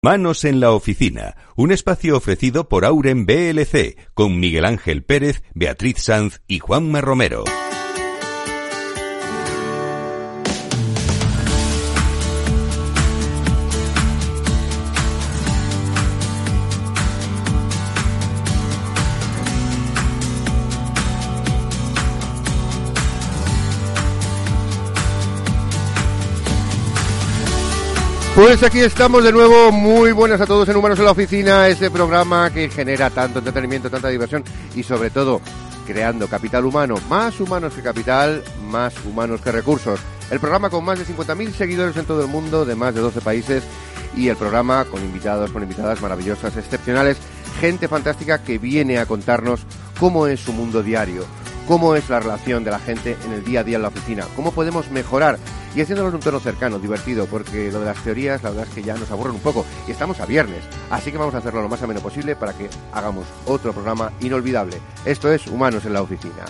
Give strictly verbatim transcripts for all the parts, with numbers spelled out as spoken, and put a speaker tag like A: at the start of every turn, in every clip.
A: Manos en la Oficina, un espacio ofrecido por Auren B L C, con Miguel Ángel Pérez, Beatriz Sanz y Juanma Romero.
B: Pues aquí estamos de nuevo, muy buenas a todos en Humanos en la Oficina, ese programa que genera tanto entretenimiento, tanta diversión y sobre todo creando capital humano, más humanos que capital, más humanos que recursos. El programa con más de cincuenta mil seguidores en todo el mundo, de más de doce países, y el programa con invitados, con invitadas maravillosas, excepcionales, gente fantástica que viene a contarnos cómo es su mundo diario, cómo es la relación de la gente en el día a día en la oficina, cómo podemos mejorar y haciéndolo en un tono cercano, divertido, porque lo de las teorías la verdad es que ya nos aburren un poco y estamos a viernes, así que vamos a hacerlo lo más ameno posible para que hagamos otro programa inolvidable. Esto es Humanos en la Oficina.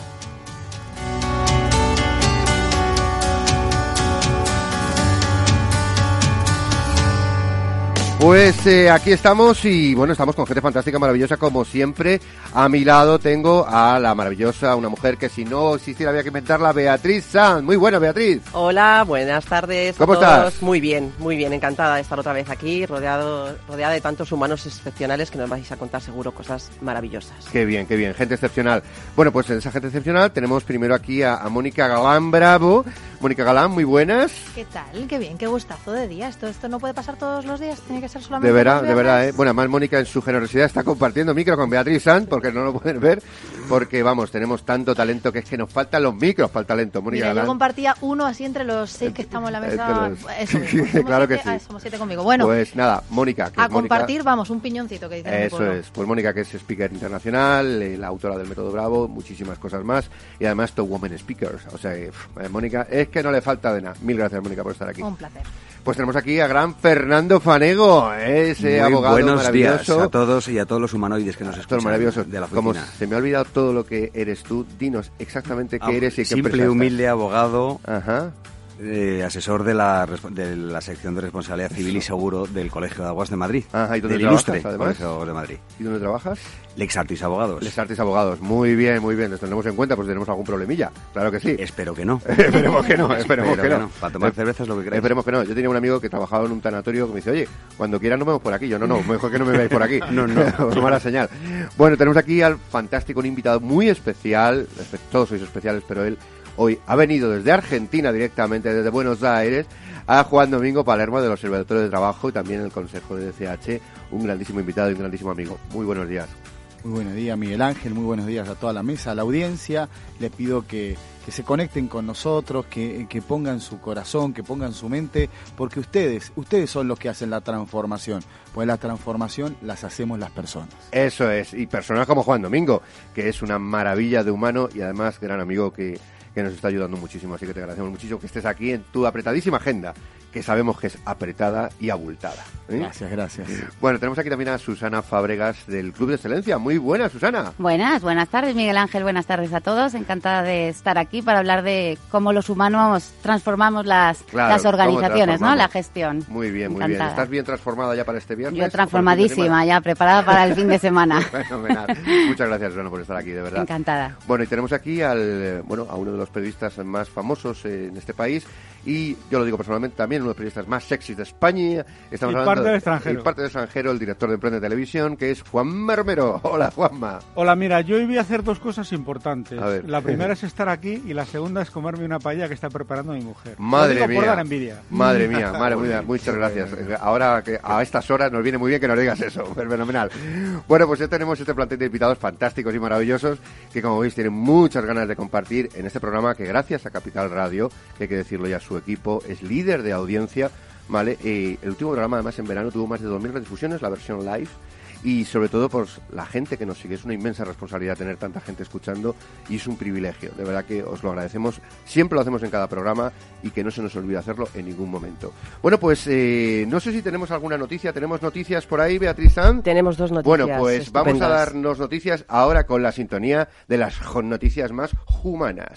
B: Pues eh, aquí estamos y bueno, estamos con gente fantástica, maravillosa como siempre. A mi lado tengo a la maravillosa, una mujer que si no existiera había que inventarla, Beatriz Sanz. Muy buena, Beatriz.
C: Hola, buenas tardes.
B: ¿Cómo
C: a todos.
B: estás?
C: Muy bien, muy bien, encantada de estar otra vez aquí, rodeado, rodeada de tantos humanos excepcionales que nos vais a contar seguro cosas maravillosas.
B: Qué bien, qué bien, gente excepcional. Bueno, pues en esa gente excepcional tenemos primero aquí a, a Mónica Galán Bravo. Mónica Galán, muy buenas.
D: ¿Qué tal? Qué bien, qué gustazo de día. Esto, esto no puede pasar todos los días, tiene que ser solamente
B: De verdad,
D: los
B: de verdad,
D: viernes.
B: ¿eh? Bueno, además Mónica en su generosidad está compartiendo micro con Beatriz Sanz, porque no lo pueden ver, porque vamos, tenemos tanto talento que es que nos faltan los micros para el talento, Mónica
D: Mira,
B: Galán.
D: yo compartía uno así entre los seis que estamos en la mesa.
B: Entre los-
D: Eso mismo, somos
B: Claro que
D: siete,
B: sí.
D: ah, somos siete conmigo. Bueno,
B: Pues nada, Mónica, que
D: a
B: es Mónica-
D: compartir, vamos, un piñoncito que dicen en mi
B: Eso
D: pueblo.
B: es, pues Mónica que es speaker internacional, eh, la autora del Método Bravo, muchísimas cosas más y además Top Women Speakers, o sea, que, pff, eh, Mónica, es que no le falta de nada. Mil gracias, Mónica, por estar aquí.
D: Un placer.
B: Pues tenemos aquí a gran Fernando Fanego, ese
E: Muy
B: abogado
E: buenos
B: maravilloso.
E: días a todos y a todos los humanoides que nos
B: Todos
E: escuchan
B: maravillosos.
E: de la
B: Como
E: oficina.
B: se me ha olvidado todo lo que eres tú, dinos exactamente qué
E: Ah,
B: eres y qué
E: simple,
B: empresa
E: humilde abogado,
B: estás. Ajá.
E: eh, asesor de la, resp- de la sección de responsabilidad civil y seguro del Colegio de Aguas de Madrid.
B: Ajá, ¿y dónde
E: del
B: trabajas,
E: ilustre
B: además?
E: Colegio de Aguas de Madrid.
B: ¿Y dónde trabajas?
E: Lex Artis Abogados.
B: Les Artis Abogados. Muy bien, muy bien. Les tendremos en cuenta, pues tenemos algún problemilla. Claro que sí.
E: Espero que no.
B: Esperemos que no, esperemos
E: Espero
B: que
E: que
B: no.
E: no. Para tomar cervezas lo que queráis.
B: Esperemos que no. Yo tenía un amigo que trabajaba en un tanatorio que me dice, oye, cuando quieras nos vemos por aquí. Yo, no, no, mejor que no me veáis por aquí.
E: No, no.
B: Mala señal. Bueno, tenemos aquí al fantástico, un invitado muy especial. Todos sois especiales, pero él hoy ha venido desde Argentina directamente, desde Buenos Aires, a Juan Domingo Palermo del Observatorio de Trabajo y también el Consejo de D C H, un grandísimo invitado y un grandísimo amigo. Muy buenos días.
F: Muy buenos días, Miguel Ángel, muy buenos días a toda la mesa, a la audiencia. Le pido que, que se conecten con nosotros, que, que pongan su corazón, que pongan su mente, porque ustedes, ustedes son los que hacen la transformación, pues la transformación las hacemos las personas.
B: Eso es, y personas como Juan Domingo, que es una maravilla de humano y además gran amigo que, que nos está ayudando muchísimo, así que te agradecemos muchísimo que estés aquí en tu apretadísima agenda, que sabemos que es apretada y abultada, ¿eh?
F: Gracias, gracias.
B: Bueno, tenemos aquí también a Susana Fábregas del Club de Excelencia. Muy buena, Susana.
G: Buenas, buenas tardes, Miguel Ángel, buenas tardes a todos. Encantada de estar aquí para hablar de cómo los humanos transformamos las,
B: Claro,
G: las
B: cómo
G: organizaciones, ¿no?
B: transformamos.
G: La gestión.
B: Muy bien, muy
G: Encantada.
B: bien. ¿Estás bien transformada ya para este viernes?
G: Yo
B: ¿Para el fin de
G: transformadísima,
B: semana?
G: ya preparada para el fin de semana.
B: Fenomenal. Muchas gracias, Susana, por estar aquí, de verdad.
G: Encantada.
B: Bueno, y tenemos aquí al, eh, bueno, a uno de los periodistas más famosos eh, en este país y yo lo digo personalmente también, uno de los periodistas más sexys de España. Estamos
H: Y
B: hablando
H: parte del extranjero.
B: Y parte del extranjero, el director de Emprende Televisión, que es Juanma Romero. Hola, Juanma.
H: Hola, mira, yo hoy voy a hacer dos cosas importantes.
B: A ver.
H: La primera es estar aquí y la segunda es comerme una paella que está preparando mi mujer.
B: Madre
H: Lo digo por
B: mía.
H: dar envidia.
B: Madre mía, madre mía, muchas gracias. Ahora que a estas horas nos viene muy bien que nos digas eso, fenomenal. Bueno, pues ya tenemos este plantel de invitados fantásticos y maravillosos que, como veis, tienen muchas ganas de compartir en este programa que, gracias a Capital Radio, que hay que decirlo ya, su equipo es líder de audiencia, ¿vale? Eh, el último programa, además, en verano tuvo más de dos mil redifusiones, la versión live. Y sobre todo por la gente que nos sigue. Es una inmensa responsabilidad tener tanta gente escuchando y es un privilegio. De verdad que os lo agradecemos. Siempre lo hacemos en cada programa y que no se nos olvide hacerlo en ningún momento. Bueno, pues eh, no sé si tenemos alguna noticia. ¿Tenemos noticias por ahí, Beatriz Sanz?
C: Tenemos dos noticias.
B: Bueno, pues vamos a
C: estupendas.
B: darnos noticias ahora con la sintonía de las jo- noticias más humanas.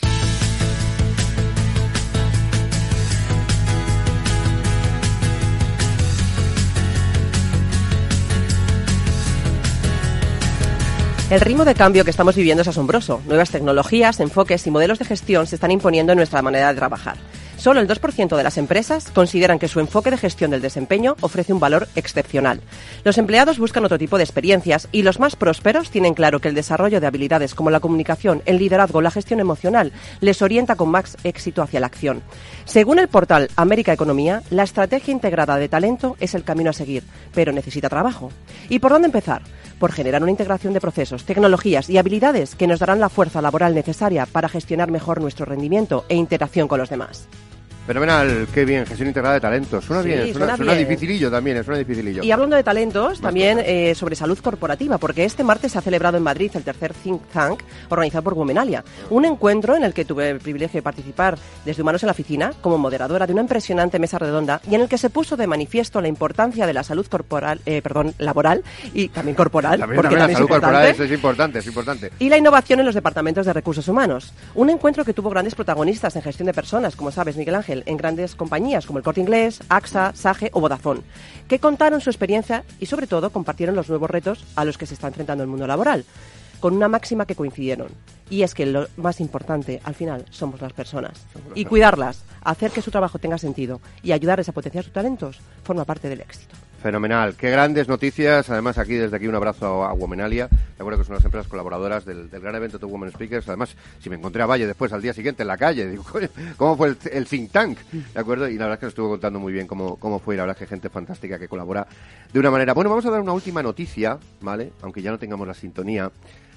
C: El ritmo de cambio que estamos viviendo es asombroso. Nuevas tecnologías, enfoques y modelos de gestión se están imponiendo en nuestra manera de trabajar. Solo el dos por ciento de las empresas consideran que su enfoque de gestión del desempeño ofrece un valor excepcional. Los empleados buscan otro tipo de experiencias y los más prósperos tienen claro que el desarrollo de habilidades como la comunicación, el liderazgo o la gestión emocional les orienta con más éxito hacia la acción. Según el portal América Economía, la estrategia integrada de talento es el camino a seguir, pero necesita trabajo. ¿Y por dónde empezar? Por generar una integración de procesos, tecnologías y habilidades que nos darán la fuerza laboral necesaria para gestionar mejor nuestro rendimiento e interacción con los demás.
B: Fenomenal, qué bien, gestión integrada de talentos. Suena
C: Sí,
B: bien, suena,
C: suena
B: suena
C: bien.
B: dificilillo también, suena dificilillo.
C: Y hablando de talentos, también eh, sobre salud corporativa, porque este martes se ha celebrado en Madrid el tercer Think Tank organizado por Womenalia, un encuentro en el que tuve el privilegio de participar desde Humanos en la Oficina como moderadora de una impresionante mesa redonda y en el que se puso de manifiesto la importancia de la salud corporal, eh, perdón, laboral y también corporal,
B: También,
C: porque
B: también, la
C: también
B: salud
C: es importante.
B: corporal es, es importante, es importante.
C: Y la innovación en los departamentos de recursos humanos. Un encuentro que tuvo grandes protagonistas en gestión de personas, como sabes, Miguel Ángel, en grandes compañías como el Corte Inglés, AXA, SAGE o Vodafone, que contaron su experiencia y, sobre todo, compartieron los nuevos retos a los que se está enfrentando el mundo laboral, con una máxima que coincidieron. Y es que lo más importante, al final, somos las personas. Y cuidarlas, hacer que su trabajo tenga sentido y ayudarles a potenciar sus talentos, forma parte del éxito.
B: Fenomenal, qué grandes noticias. Además, aquí desde aquí un abrazo a Womenalia. De acuerdo que son las empresas colaboradoras del, del gran evento Top Women Speakers. Además, si me encontré a Valle después al día siguiente en la calle, digo, coño, ¿cómo fue el, el think tank? ¿De acuerdo? Y la verdad es que nos estuvo contando muy bien cómo, cómo fue. Y la verdad es que hay gente fantástica que colabora de una manera. Bueno, vamos a dar una última noticia, ¿vale? Aunque ya no tengamos la sintonía.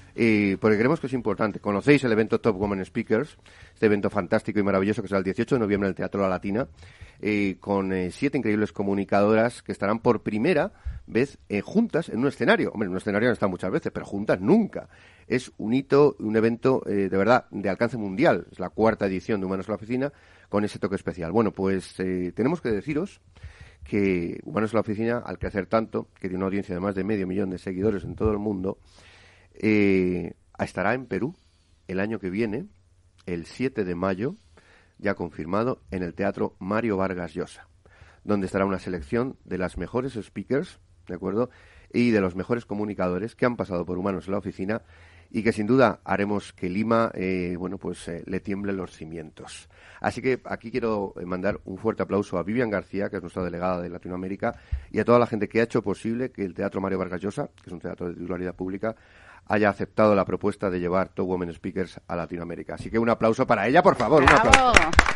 B: Eh, porque creemos que es importante. Conocéis el evento Top Women Speakers, este evento fantástico y maravilloso que será el dieciocho de noviembre en el Teatro La Latina, eh, con eh, siete increíbles comunicadoras que estarán por primera vez eh, juntas en un escenario. Hombre, en un escenario han estado muchas veces, pero juntas nunca. Es un hito, un evento eh, de verdad de alcance mundial. Es la cuarta edición de Humanos en la Oficina con ese toque especial. Bueno, pues eh, tenemos que deciros que Humanos en la Oficina, al crecer tanto, que tiene una audiencia de más de medio millón de seguidores en todo el mundo, Eh, estará en Perú el año que viene, el siete de mayo, ya confirmado, en el Teatro Mario Vargas Llosa, donde estará una selección de las mejores speakers, ¿de acuerdo?, y de los mejores comunicadores que han pasado por Humanos en la Oficina y que sin duda haremos que Lima, eh, bueno, pues eh, le tiemblen los cimientos. Así que aquí quiero mandar un fuerte aplauso a Vivian García, que es nuestra delegada de Latinoamérica, y a toda la gente que ha hecho posible que el Teatro Mario Vargas Llosa, que es un teatro de titularidad pública, haya aceptado la propuesta de llevar Top Women Speakers a Latinoamérica. Así que un aplauso para ella, por favor. Un aplauso.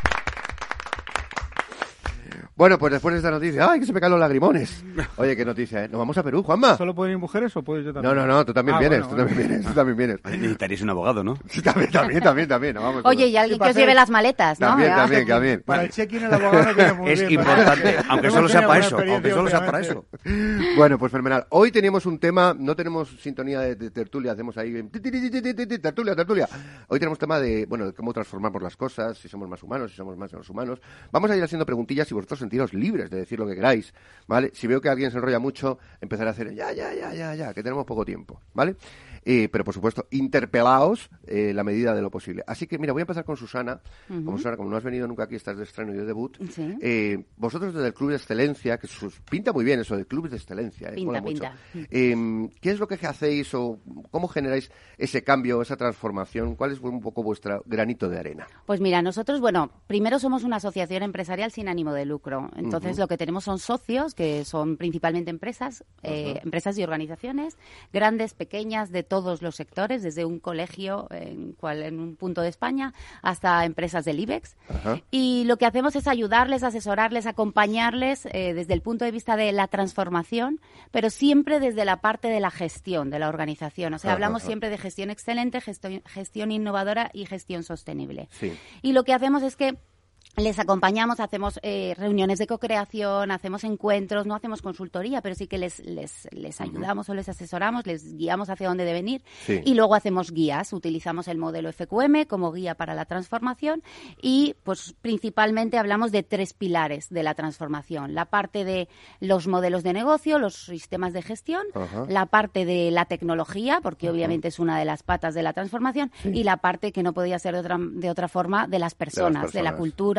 B: Bueno, pues después de esta noticia, ¡ay, que se me caen los lagrimones! Oye, qué noticia, ¿eh? ¿Nos vamos a Perú, Juanma?
H: ¿Solo pueden ir mujeres o puedo yo también?
B: No, no, no, tú también
H: Ah,
B: vienes,
H: bueno,
B: tú
H: bueno.
B: también vienes, tú también vienes.
E: Necesitaríais un abogado, ¿no?
B: Sí, también, también, también, también. Nos vamos
G: Oye,
B: todos.
G: y alguien
H: Sí,
G: que os
H: para
G: lleve
H: hacer-
G: las maletas, ¿no?
B: También,
G: Ya.
B: también, también.
H: Para el check-in el abogado viene muy
E: Es
H: bien.
E: importante, aunque
H: Hemos
E: solo sea
H: tenido
E: para
H: buena
E: eso,
H: experiencia
E: aunque solo sea para eso.
H: últimamente.
B: Bueno, pues fenomenal. Hoy teníamos un tema, no tenemos sintonía de, de tertulia, hacemos ahí ti, ti, ti, ti, ti, ti, ti, tertulia, tertulia. Hoy tenemos tema de, bueno, de cómo transformamos las cosas, si somos más humanos, si somos más menos humanos. Vamos a ir haciendo preguntillas y vosotros sentiros libres de decir lo que queráis, ¿vale? Si veo que alguien se enrolla mucho, empezaré a hacer ya, ya, ya, ya, ya, que tenemos poco tiempo, ¿vale? Eh, pero por supuesto, interpelaos eh, la medida de lo posible. Así que, mira, voy a empezar con Susana.
G: Ujú.
B: Como Susana, como no has venido nunca aquí, estás de estreno y de debut.
G: Sí.
B: Eh, vosotros desde el Club de Excelencia, que sus, pinta muy bien eso de Club de Excelencia, eh,
G: Pinta,
B: mola mucho.
G: pinta.
B: Eh, ¿Qué es lo que hacéis o cómo generáis ese cambio, esa transformación? ¿Cuál es un poco vuestro granito de arena?
G: Pues mira, nosotros, bueno, primero somos una asociación empresarial sin ánimo de lucro. Entonces,
B: Ujú.
G: lo que tenemos son socios, que son principalmente empresas, eh, empresas y organizaciones, grandes, pequeñas, de todos los sectores, desde un colegio en, cual, en un punto de España hasta empresas del IBEX.
B: Ajá.
G: Y lo que hacemos es ayudarles, asesorarles, acompañarles eh, desde el punto de vista de la transformación, pero siempre desde la parte de la gestión de la organización. O sea,
B: Ajá,
G: hablamos
B: ajá.
G: siempre de gestión excelente, gestión, gestión innovadora y gestión sostenible.
B: Sí.
G: Y lo que hacemos es que les acompañamos, hacemos eh, reuniones de co-creación, hacemos encuentros, no hacemos consultoría, pero sí que les, les, les ayudamos o les asesoramos, les guiamos hacia dónde deben ir.
B: Sí.
G: Y luego hacemos guías, utilizamos el modelo F Q M como guía para la transformación y pues principalmente hablamos de tres pilares de la transformación. La parte de los modelos de negocio, los sistemas de gestión,
B: Ajá.
G: la parte de la tecnología, porque obviamente es una de las patas de la transformación, y la parte que no podía ser de otra, de otra forma de las personas, de, la
B: personas.
G: cultura,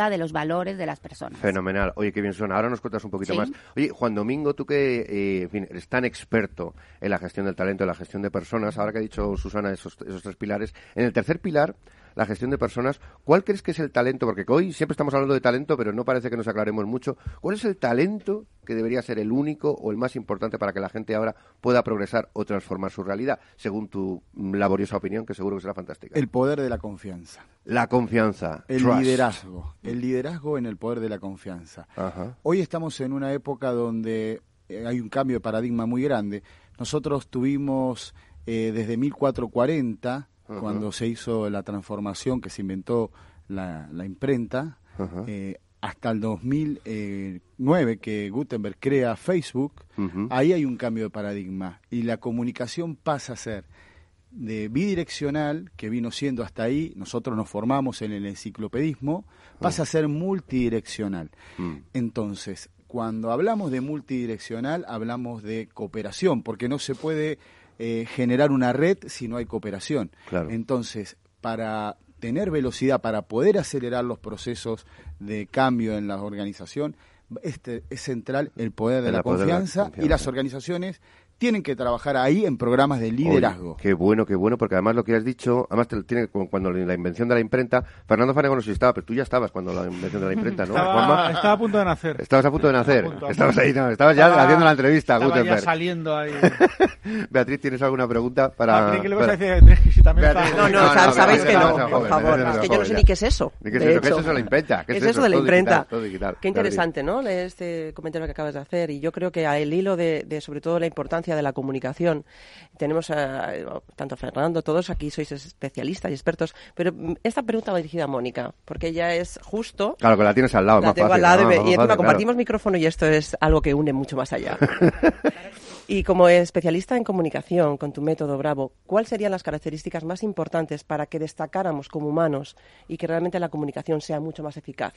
G: ética, de los valores de las personas.
B: Fenomenal. Oye, qué bien suena. Ahora nos cuentas un poquito
G: ¿Sí?
B: más. Oye, Juan Domingo, tú que eh, en fin, eres tan experto en la gestión del talento, en la gestión de personas, ahora que ha dicho Susana esos, esos tres pilares, en el tercer pilar, la gestión de personas, ¿cuál crees que es el talento? Porque hoy siempre estamos hablando de talento, pero no parece que nos aclaremos mucho. ¿Cuál es el talento que debería ser el único o el más importante para que la gente ahora pueda progresar o transformar su realidad, según tu laboriosa opinión, que seguro que será fantástica?
F: El poder de la confianza.
B: La confianza.
F: El
B: Trust.
F: liderazgo. El liderazgo en el poder de la confianza.
B: Ajá.
F: Hoy estamos en una época donde eh, hay un cambio de paradigma muy grande. Nosotros tuvimos eh, desde mil cuatrocientos cuarenta, uh-huh. cuando se hizo la transformación, que se inventó la, la imprenta, uh-huh. eh, hasta el dos mil nueve, que Gutenberg crea Facebook, uh-huh. ahí hay un cambio de paradigma. Y la comunicación pasa a ser de bidireccional, que vino siendo hasta ahí, nosotros nos formamos en el enciclopedismo, pasa uh-huh. a ser multidireccional. Uh-huh. Entonces, cuando hablamos de multidireccional, hablamos de cooperación, porque no se puede eh, generar una red si no hay cooperación. Claro. Entonces, para tener velocidad, para poder acelerar los procesos de cambio en la organización, este es central el poder de la confianza, la confianza, y las organizaciones tienen que trabajar ahí en programas de liderazgo.
B: Oye, qué bueno, qué bueno, porque además lo que has dicho, además te, tiene cuando la invención de la imprenta, Fernando Fanego no sé si estaba, pero tú ya estabas cuando la invención de la imprenta, ¿no?
H: Estaba, estaba a punto de nacer.
B: Estabas a punto de nacer.
H: Punto,
B: estabas ahí, no, estabas ya estaba, haciendo la entrevista.
H: Estaba
B: Gutenberg.
H: ya saliendo ahí.
B: Beatriz, ¿tienes alguna pregunta para...?
H: Ah, ¿qué le vas a decir? Beatriz, si también
C: Beatriz, está... No, no, no, no sabéis que no, por favor. Es que yo no sé ni qué es eso.
B: ¿Qué es eso? ¿Qué es eso de la imprenta?
C: ¿Qué es eso de la imprenta? Qué interesante, ¿no? Este comentario que acabas de hacer. Y yo creo que al hilo de, de sobre todo la importancia de la comunicación, tenemos a, tanto a Fernando, todos aquí sois especialistas y expertos, pero esta pregunta va dirigida a Mónica, porque ella es justo...
B: Claro, que la tienes al lado,
C: la
B: más
C: tengo
B: fácil,
C: al lado
B: no,
C: y,
B: no,
C: y encima
B: fácil,
C: compartimos
B: claro.
C: micrófono y esto es algo que une mucho más allá. Y como especialista en comunicación, con tu método Bravo, ¿cuáles serían las características más importantes para que destacáramos como humanos y que realmente la comunicación sea mucho más eficaz?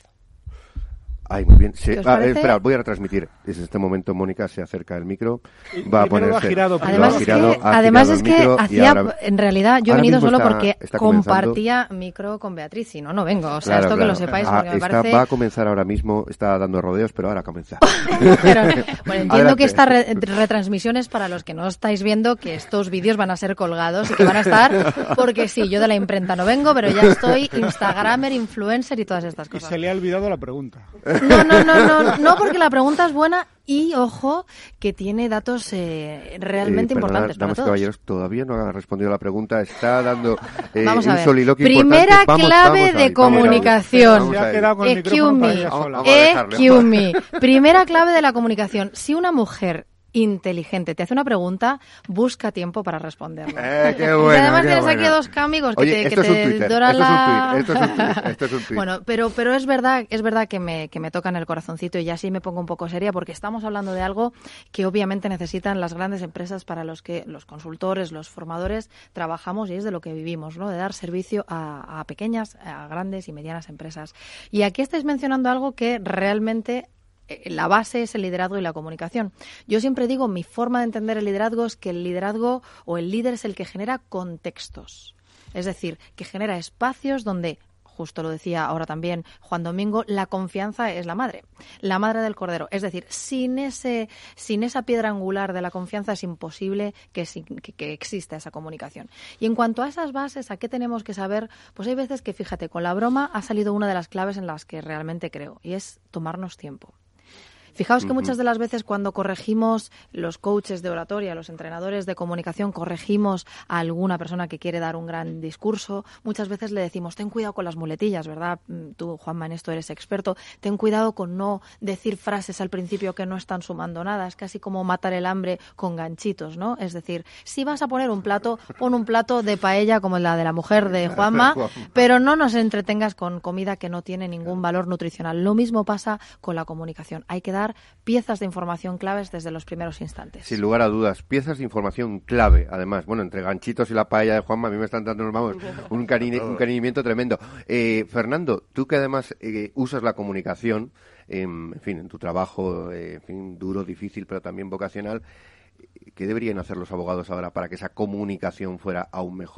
B: Ay, muy bien. Sí. Ah, eh, espera, voy a retransmitir. Desde este momento Mónica se acerca del micro, va a ponerse...
H: Va girado,
D: además
B: va
D: es
B: girado,
D: que, además es que hacía,
B: ahora,
D: en realidad, yo he venido solo
B: está,
D: porque
B: está
D: compartía micro con Beatriz, si no, no vengo. O sea,
B: claro,
D: esto
B: claro.
D: que lo sepáis, porque
B: ah,
D: me
B: está,
D: parece...
B: Va a comenzar ahora mismo, está dando rodeos, pero ahora comienza.
D: Pero, bueno, entiendo
B: Adelante.
D: que esta re retransmisión es para los que no estáis viendo que estos vídeos van a ser colgados y que van a estar, porque sí, yo de la imprenta no vengo, pero ya estoy Instagramer, influencer y todas estas cosas.
H: Y se le ha olvidado la pregunta.
D: No, no, no, no. No, no, porque la pregunta es buena y, ojo, que tiene datos eh, realmente
B: eh, perdona,
D: importantes para
B: damas y
D: todos.
B: caballeros, todavía no ha respondido la pregunta. Está dando eh,
D: vamos a
B: un
D: ver.
B: soliloquio
D: Primera
B: importante. Vamos,
D: clave
B: vamos
D: de
B: ahí,
D: comunicación.
B: vamos
H: Se ha quedado con el
D: E Q
H: micrófono para
D: me.
H: ella sola.
D: E Q me. Primera clave de la comunicación. Si una mujer inteligente te hace una pregunta, busca tiempo para responderla.
B: Eh, qué bueno,
D: y además
B: qué
D: tienes
B: bueno.
D: aquí dos amigos que
B: Oye,
D: te,
B: esto
D: que
B: es un
D: te
B: Twitter,
D: doran
B: esto es un
D: la...
B: tuit, esto es un tuit, esto es un tuit.
D: Bueno, pero, pero es verdad, es verdad que me, que me tocan el corazoncito y ya sí me pongo un poco seria porque estamos hablando de algo que obviamente necesitan las grandes empresas para los que los consultores, los formadores trabajamos y es de lo que vivimos, ¿no? De dar servicio a, a pequeñas, a grandes y medianas empresas. Y aquí estáis mencionando algo que realmente la base es el liderazgo y la comunicación. Yo siempre digo, mi forma de entender el liderazgo es que el liderazgo o el líder es el que genera contextos. Es decir, que genera espacios donde, justo lo decía ahora también Juan Domingo, la confianza es la madre, la madre del cordero. Es decir, sin ese, sin esa piedra angular de la confianza es imposible que, que, que exista esa comunicación. Y en cuanto a esas bases, ¿a qué tenemos que saber? Pues hay veces que, fíjate, con la broma ha salido una de las claves en las que realmente creo, y es tomarnos tiempo. Fijaos que muchas de las veces cuando corregimos los coaches de oratoria, los entrenadores de comunicación, corregimos a alguna persona que quiere dar un gran discurso, muchas veces le decimos, ten cuidado con las muletillas, ¿verdad? Tú, Juanma, en esto eres experto. Ten cuidado con no decir frases al principio que no están sumando nada. Es casi como matar el hambre con ganchitos, ¿no? Es decir, si vas a poner un plato, pon un plato de paella como la de la mujer de Juanma, pero no nos entretengas con comida que no tiene ningún valor nutricional. Lo mismo pasa con la comunicación. Hay que dar piezas de información claves desde los primeros instantes.
B: Sin lugar a dudas, piezas de información clave, además. Bueno, entre ganchitos y la paella de Juanma, a mí me están dando, vamos, un, cariño, un cariñimiento tremendo. Eh, Fernando, tú que además eh, usas la comunicación, eh, en fin, en tu trabajo, eh, en fin, duro, difícil, pero también vocacional, ¿qué deberían hacer los abogados ahora para que esa comunicación fuera aún mejor?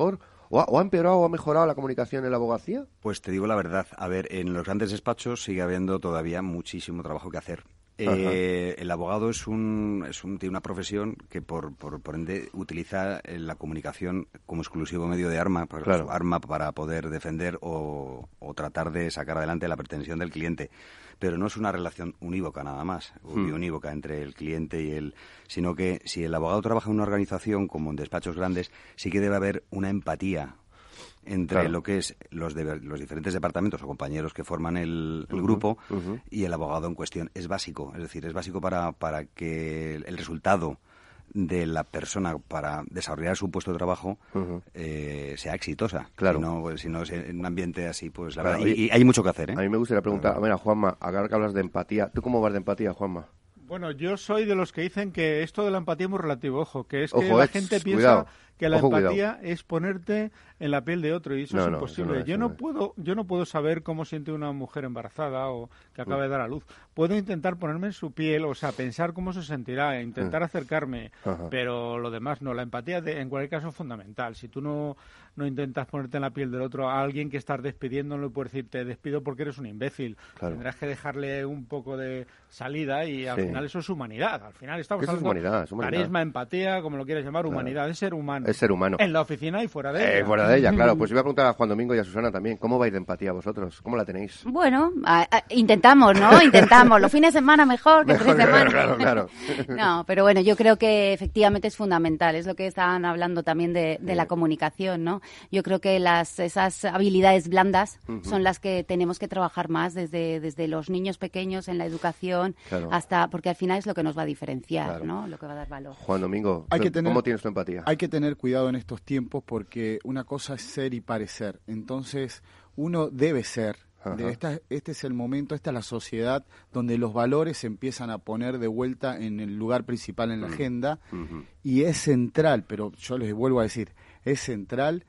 B: ¿O ha, o ha empeorado o ha mejorado la comunicación en la abogacía?
E: Pues te digo la verdad, a ver, en los grandes despachos sigue habiendo todavía muchísimo trabajo que hacer. Eh, el abogado es un, es un tiene una profesión que por, por, por ende utiliza la comunicación como exclusivo medio de arma, para,
B: claro.
E: arma para poder defender o, o tratar de sacar adelante la pretensión del cliente. Pero no es una relación unívoca nada más, hmm. unívoca entre el cliente y el... Sino que si el abogado trabaja en una organización como en despachos grandes, sí que debe haber una empatía entre claro. lo que es los, de, los diferentes departamentos o compañeros que forman el, el uh-huh, grupo uh-huh. y el abogado en cuestión. Es básico, es decir, es básico para, para que el resultado de la persona para desarrollar su puesto de trabajo uh-huh. eh, sea exitosa.
B: Claro.
E: Si no, pues, si no es en un ambiente así, pues la claro, verdad, y, y hay mucho que hacer, ¿eh?
B: A mí me gustaría preguntar, a ver, a Juanma, ahora que hablas de empatía, ¿tú cómo vas de empatía, Juanma?
H: Bueno, yo soy de los que dicen que esto de la empatía es muy relativo, ojo, que es que
B: ojo,
H: la
B: es,
H: gente piensa
B: cuidado,
H: que la
B: ojo,
H: empatía
B: cuidado.
H: es ponerte en la piel de otro y eso
B: no,
H: es
B: no,
H: imposible.
B: Eso no es,
H: yo no
B: no
H: puedo, yo no puedo saber cómo siente una mujer embarazada o que acaba de dar a luz. Puedo intentar ponerme en su piel, o sea, pensar cómo se sentirá, intentar acercarme, Ajá. pero lo demás no. La empatía, de, en cualquier caso, es fundamental. Si tú no no intentas ponerte en la piel del otro, a alguien que estás despidiendo no le puedes decir te despido porque eres un imbécil. Claro. Tendrás que dejarle un poco de salida y al sí. final eso es humanidad. Al final estamos hablando
B: es humanidad, es humanidad.
H: Carisma, empatía, como lo quieras llamar, claro. humanidad, es ser humano.
B: Es ser humano.
H: En la oficina y fuera de ella.
B: Eh, fuera de ella, claro. Pues iba a preguntar a Juan Domingo y a Susana también, ¿cómo vais de empatía vosotros? ¿Cómo la tenéis?
G: Bueno, a, a, intentamos, ¿no? Intentamos. Los fines de semana mejor que
B: mejor,
G: tres semanas.
B: Claro, claro.
G: No, pero bueno, yo creo que efectivamente es fundamental. Es lo que estaban hablando también de, de
B: sí.
G: la comunicación, ¿no? Yo creo que las esas habilidades blandas uh-huh. son las que tenemos que trabajar más desde, desde los niños pequeños en la educación claro. hasta... Porque al final es lo que nos va a diferenciar, claro. ¿no? Lo que va a dar valor.
B: Juan Domingo,
F: hay que tener,
B: ¿cómo tienes tu empatía?
F: Hay que tener cuidado en estos tiempos porque una cosa es ser y parecer. Entonces, uno debe ser. De esta, este es el momento, esta es la sociedad donde los valores se empiezan a poner de vuelta en el lugar principal en la uh-huh. agenda uh-huh. y es central, pero yo les vuelvo a decir, es central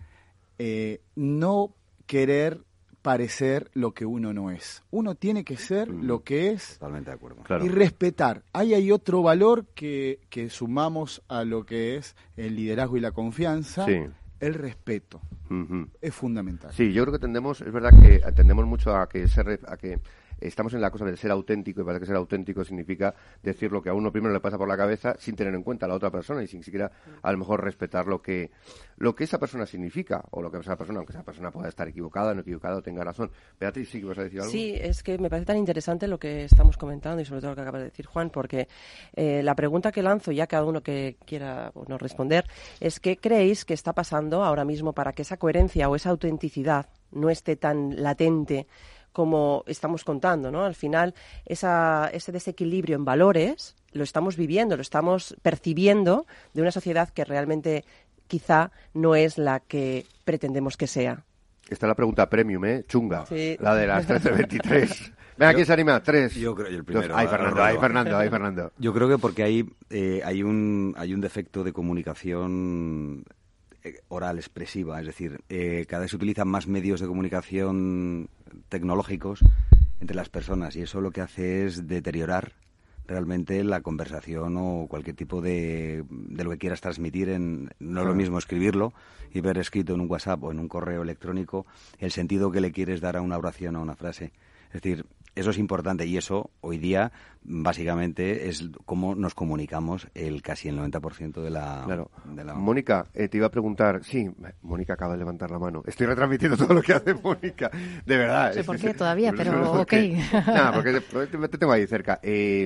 F: eh, no querer parecer lo que uno no es. Uno tiene que ser uh-huh. lo que es.
E: Totalmente de acuerdo.
F: Claro. Y respetar. Ahí hay otro valor que, que sumamos a lo que es el liderazgo y la confianza.
B: Sí.
F: El respeto uh-huh. es fundamental.
B: Sí, yo creo que tendemos, es verdad que tendemos mucho a que ser, a que estamos en la cosa de ser auténtico, y parece que ser auténtico significa decir lo que a uno primero le pasa por la cabeza sin tener en cuenta a la otra persona y sin siquiera a lo mejor respetar lo que lo que esa persona significa o lo que esa persona, aunque esa persona pueda estar equivocada, no equivocada o tenga razón. Beatriz, ¿sí que vas a decir algo?
C: Sí, es que me parece tan interesante lo que estamos comentando y sobre todo lo que acaba de decir Juan, porque eh, la pregunta que lanzo, ya cada uno que quiera bueno, responder, es ¿qué creéis que está pasando ahora mismo para que esa coherencia o esa autenticidad no esté tan latente como estamos contando, ¿no? Al final, esa, ese desequilibrio en valores lo estamos viviendo, lo estamos percibiendo de una sociedad que realmente quizá no es la que pretendemos que sea.
B: Esta es la pregunta premium, ¿eh? Chunga.
C: Sí.
B: La de las trece veintitrés. Venga, ¿quién se anima? Tres.
E: Yo creo, yo el primero.
B: Ay, Fernando, ay, Fernando, ay, Fernando.
E: Yo creo que porque hay, eh, hay, un, hay un defecto de comunicación oral expresiva, es decir, eh, cada vez se utilizan más medios de comunicación tecnológicos entre las personas y eso lo que hace es deteriorar realmente la conversación o cualquier tipo de, de lo que quieras transmitir. En, no es lo mismo escribirlo y ver escrito en un WhatsApp o en un correo electrónico el sentido que le quieres dar a una oración o a una frase. Es decir, eso es importante y eso hoy día básicamente es cómo nos comunicamos el casi el noventa por ciento de la...
B: Claro.
E: De la...
B: Mónica, eh, te iba a preguntar... Sí, Mónica acaba de levantar la mano. Estoy retransmitiendo todo lo que hace Mónica. De verdad.
D: No sé
B: es,
D: por qué
B: es,
D: todavía, pero ok.
B: Nada, porque te, te tengo ahí cerca. Eh,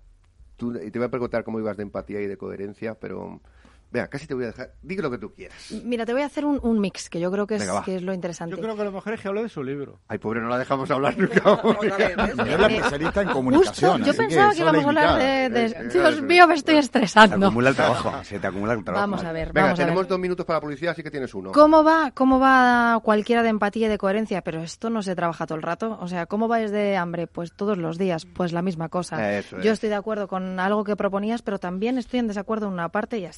B: tú, te iba a preguntar cómo ibas de empatía y de coherencia, pero... Venga, casi te voy a dejar. Diga lo que tú quieras.
D: Mira, te voy a hacer un, un mix, que yo creo que es,
B: Venga,
D: que es lo interesante.
H: Yo creo que a lo mejor es que hable de su libro.
B: Ay, pobre, no la dejamos hablar nunca.
F: Es la especialista en comunicación.
D: Justo, yo pensaba que, que íbamos a hablar de... de... Eh, Dios mío, me estoy estresando.
E: Se acumula el trabajo. Se te acumula el trabajo.
D: Vamos a ver,
B: Venga,
D: vamos
B: tenemos
D: a ver.
B: dos minutos para la publicidad, así que tienes uno.
D: ¿Cómo va, ¿Cómo va cualquiera de empatía y de coherencia? Pero esto no se trabaja todo el rato. O sea, ¿cómo vais de hambre? Pues todos los días, pues la misma cosa.
B: Eso es.
D: Yo estoy de acuerdo con algo que proponías, pero también estoy en desacuerdo en una parte y así hay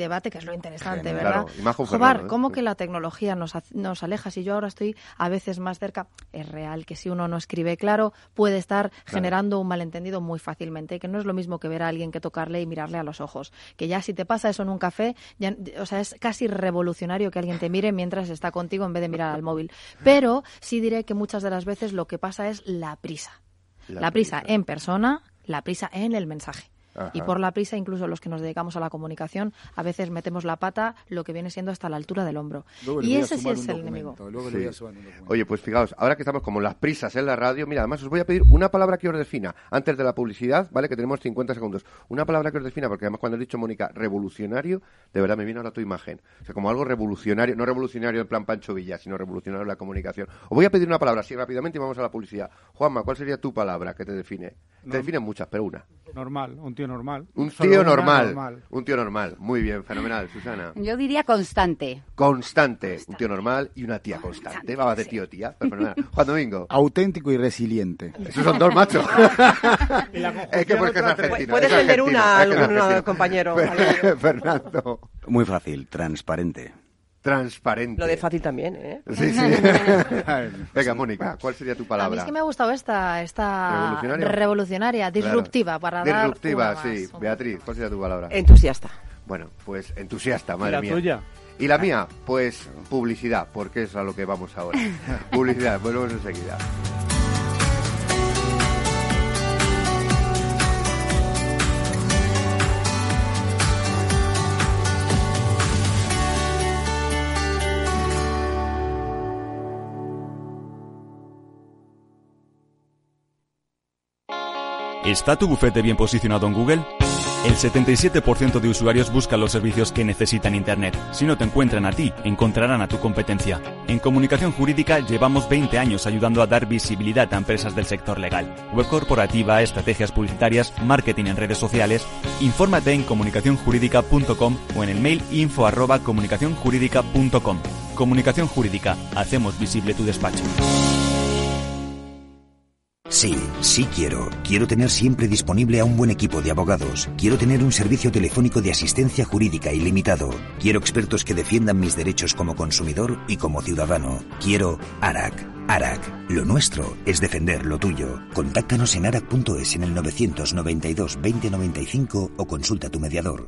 D: debate, que es lo interesante,
B: Claro,
D: ¿verdad?
B: y más con
D: Jobar,
B: Fernando, ¿eh?
D: ¿cómo que la tecnología nos, nos aleja? Si yo ahora estoy a veces más cerca, es real que si uno no escribe claro, puede estar claro. generando un malentendido muy fácilmente, que no es lo mismo que ver a alguien que tocarle y mirarle a los ojos. Que ya si te pasa eso en un café, ya, o sea, es casi revolucionario que alguien te mire mientras está contigo en vez de mirar al móvil. Pero sí diré que muchas de las veces lo que pasa es la prisa. La, la prisa, prisa en persona, la prisa en el mensaje. Ajá. Y por la prisa, incluso los que nos dedicamos a la comunicación, a veces metemos la pata lo que viene siendo hasta la altura del hombro. Y ese sí es el enemigo.
B: Sí. Oye, pues fijaos, ahora que estamos como las prisas en la radio, mira, además os voy a pedir una palabra que os defina antes de la publicidad, ¿vale? Que tenemos cincuenta segundos. Una palabra que os defina, porque además cuando he dicho, Mónica, revolucionario, de verdad me viene ahora tu imagen. O sea, como algo revolucionario, no revolucionario en plan Pancho Villa, sino revolucionario en la comunicación. Os voy a pedir una palabra así rápidamente y vamos a la publicidad. Juanma, ¿cuál sería tu palabra que te define? No. Te definen muchas, pero una.
H: Normal, un tío normal.
B: Un tío normal, normal, un tío normal. Muy bien, fenomenal, Susana.
G: Yo diría constante.
B: Constante, constante. Un tío normal y una tía constante. constante Vamos de tío, tía. Fenomenal. Juan Domingo.
F: Auténtico y resiliente.
B: Esos son dos machos. Es que porque es argentino.
C: Puedes vender una a algún compañero.
B: Fernando.
E: Muy fácil, transparente.
B: Transparente.
C: Lo de fácil también, ¿eh?
B: Sí, sí. Venga, Mónica, ¿cuál sería tu palabra?
D: A mí es que me ha gustado esta, esta revolucionaria, disruptiva,
B: claro.
D: para
B: disruptiva,
D: dar
B: sí. Más, Beatriz, ¿cuál sería tu palabra?
C: Entusiasta.
B: Bueno, pues entusiasta, madre
H: ¿Y la
B: mía.
H: tuya?
B: Y la mía, pues publicidad, porque es a lo que vamos ahora. Publicidad, volvemos enseguida.
I: ¿Está tu bufete bien posicionado en Google? El setenta y siete por ciento de usuarios buscan los servicios que necesitan Internet. Si no te encuentran a ti, encontrarán a tu competencia. En Comunicación Jurídica llevamos veinte años ayudando a dar visibilidad a empresas del sector legal. Web corporativa, estrategias publicitarias, marketing en redes sociales. Infórmate en comunicación jurídica punto com o en el mail info arroba comunicación jurídica punto com. Comunicación Jurídica. Hacemos visible tu despacho.
J: Sí, sí quiero. Quiero tener siempre disponible a un buen equipo de abogados. Quiero tener un servicio telefónico de asistencia jurídica ilimitado. Quiero expertos que defiendan mis derechos como consumidor y como ciudadano. Quiero ARAC. ARAC. Lo nuestro es defender lo tuyo. Contáctanos en arac punto es en el novecientos noventa y dos veinte noventa y cinco o consulta a tu mediador.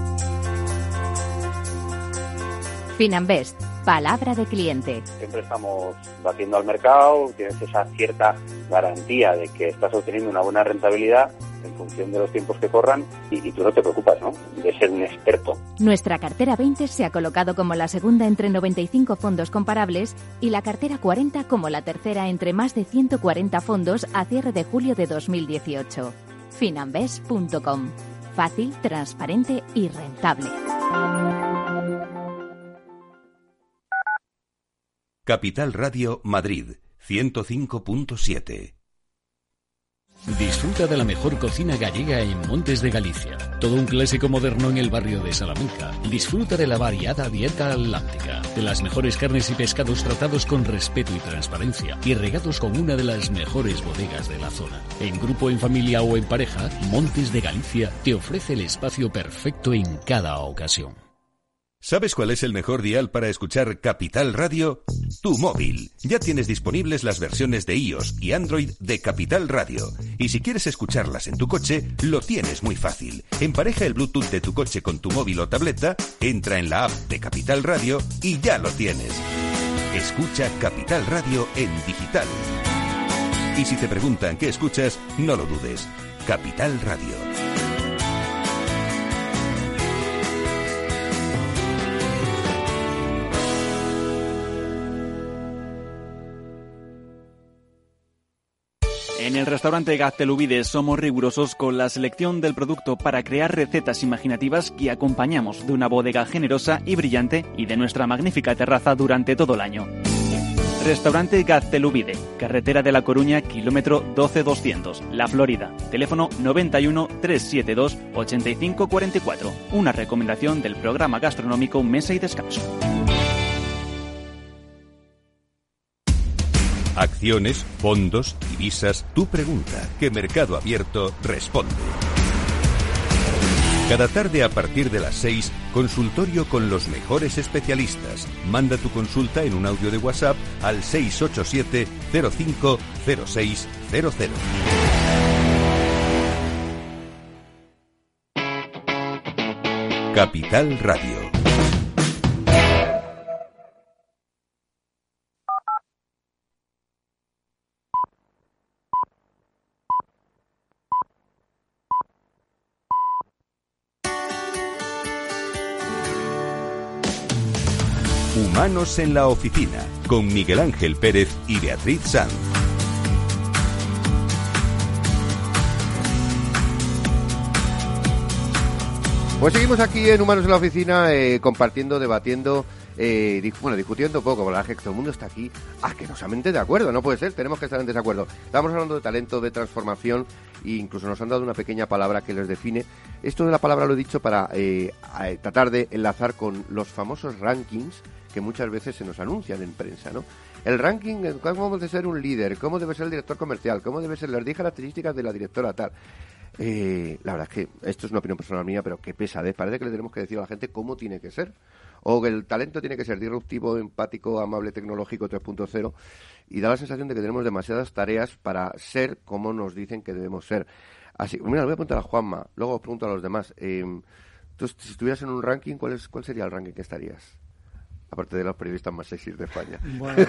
K: Finanbest, palabra de cliente.
L: Siempre estamos batiendo al mercado, tienes esa cierta garantía de que estás obteniendo una buena rentabilidad en función de los tiempos que corran y, y tú no te preocupas, ¿no?, de ser un experto.
K: Nuestra cartera veinte se ha colocado como la segunda entre noventa y cinco fondos comparables y la cartera cuarenta como la tercera entre más de ciento cuarenta fondos a cierre de julio de dos mil dieciocho. Finanbest punto com. Fácil, transparente y rentable.
A: Capital Radio Madrid, ciento cinco punto siete.
M: Disfruta de la mejor cocina gallega en Montes de Galicia. Todo un clásico moderno en el barrio de Salamanca. Disfruta de la variada dieta atlántica, de las mejores carnes y pescados tratados con respeto y transparencia y regados con una de las mejores bodegas de la zona. En grupo, en familia o en pareja, Montes de Galicia te ofrece el espacio perfecto en cada ocasión.
A: ¿Sabes cuál es el mejor dial para escuchar Capital Radio? Tu móvil. Ya tienes disponibles las versiones de iOS y Android de Capital Radio. Y si quieres escucharlas en tu coche, lo tienes muy fácil. Empareja el Bluetooth de tu coche con tu móvil o tableta, entra en la app de Capital Radio y ya lo tienes. Escucha Capital Radio en digital. Y si te preguntan qué escuchas, no lo dudes. Capital Radio.
N: En el restaurante Gaztelubides somos rigurosos con la selección del producto para crear recetas imaginativas que acompañamos de una bodega generosa y brillante y de nuestra magnífica terraza durante todo el año. Restaurante Gaztelubide, carretera de La Coruña, kilómetro doce doscientos, La Florida. Teléfono noventa y uno, trescientos setenta y dos, ochenta y cinco cuarenta y cuatro. Una recomendación del programa gastronómico Mesa y Descanso.
A: Acciones, fondos, divisas, tu pregunta, que Mercado Abierto responde. Cada tarde a partir de las seis, consultorio con los mejores especialistas. Manda tu consulta en un audio de WhatsApp al seis ocho siete cero cinco cero seis cero cero. Capital Radio. Humanos en la oficina, con Miguel Ángel Pérez y Beatriz Sanz.
B: Pues seguimos aquí en Humanos en la oficina, eh, compartiendo, debatiendo, eh, di- bueno, discutiendo un poco, porque la verdad es que todo el mundo está aquí a que nos mente de acuerdo, no puede ser, tenemos que estar en desacuerdo. Estamos hablando de talento, de transformación, e incluso nos han dado una pequeña palabra que les define. Esto de la palabra lo he dicho para eh, a- tratar de enlazar con los famosos rankings que muchas veces se nos anuncian en prensa, ¿no? El ranking, eh, cómo debe ser un líder, cómo debe ser el director comercial, cómo debe ser las diez características de la directora tal. Eh, la verdad es que esto es una opinión personal mía, pero qué pesadez. Parece que le tenemos que decir a la gente cómo tiene que ser. O que el talento tiene que ser disruptivo, empático, amable, tecnológico tres punto cero. Y da la sensación de que tenemos demasiadas tareas para ser como nos dicen que debemos ser. Así, mira, le voy a preguntar a Juanma, luego os pregunto a los demás. Eh, tú, si estuvieras en un ranking, ¿cuál, es, ¿cuál sería el ranking que estarías? Aparte de los periodistas más sexys de España.
H: Bueno,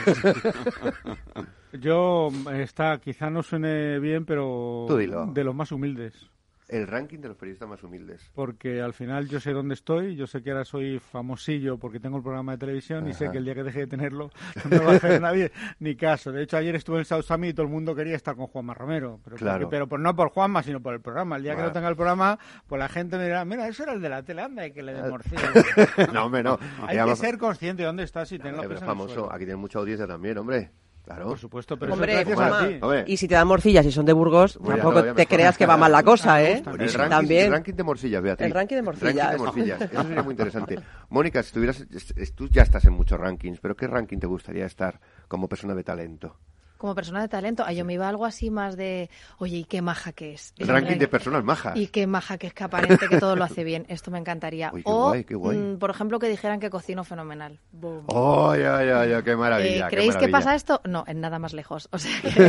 H: yo, está, quizá no suene bien, pero
B: Tú dilo.
H: de los más humildes.
B: El ranking de los periodistas más humildes.
H: Porque al final yo sé dónde estoy, yo sé que ahora soy famosillo porque tengo el programa de televisión. Ajá. Y sé que el día que deje de tenerlo no me va a hacer nadie ni caso. De hecho, ayer estuve en South Summit y todo el mundo quería estar con Juanma Romero. Pero,
B: claro.
H: porque, pero por, no por Juanma, sino por el programa. El día
B: Bueno.
H: que no tenga el programa, pues la gente me dirá, mira, eso era el de la tele, anda, y que le dé morcilla.
B: No, hombre, no.
H: Hay
B: Que
H: que ser consciente de dónde estás y tener los pies
B: es
H: en el
B: famoso,
H: suelo.
B: aquí tiene mucha audiencia también, hombre. Claro.
H: Por supuesto, pero
C: Hombre,
H: eso es gracias
C: Juanma,
H: a ti.
B: Hombre.
C: Y si te dan morcillas y son de Burgos,
B: Bueno,
C: tampoco
B: ya, ya,
C: te
B: mejor.
C: creas que va mal la cosa, ¿eh?
B: El ranking,
C: También.
B: el ranking de morcillas, Beatriz.
C: El ranking de morcillas.
B: Ranking de morcillas. Eso sería muy interesante. Mónica, si estuvieras, es- es- tú ya estás en muchos rankings, pero ¿qué ranking te gustaría estar como persona de talento?
D: Como persona de talento, ah, yo me iba a algo así más de, oye, ¿y qué maja que es?
B: El ranking de personas majas.
D: Y qué maja que es, que aparente que todo lo hace bien. Esto me encantaría.
B: Uy, qué
D: o,
B: guay, qué guay.
D: mm, por ejemplo, que dijeran que cocino fenomenal. Boom.
B: ¡Oh, ya, ya, ya! ¡Qué maravilla!
D: Eh,
B: qué
D: ¿Creéis que
B: maravilla.
D: pasa esto? No, en nada más lejos. O sea,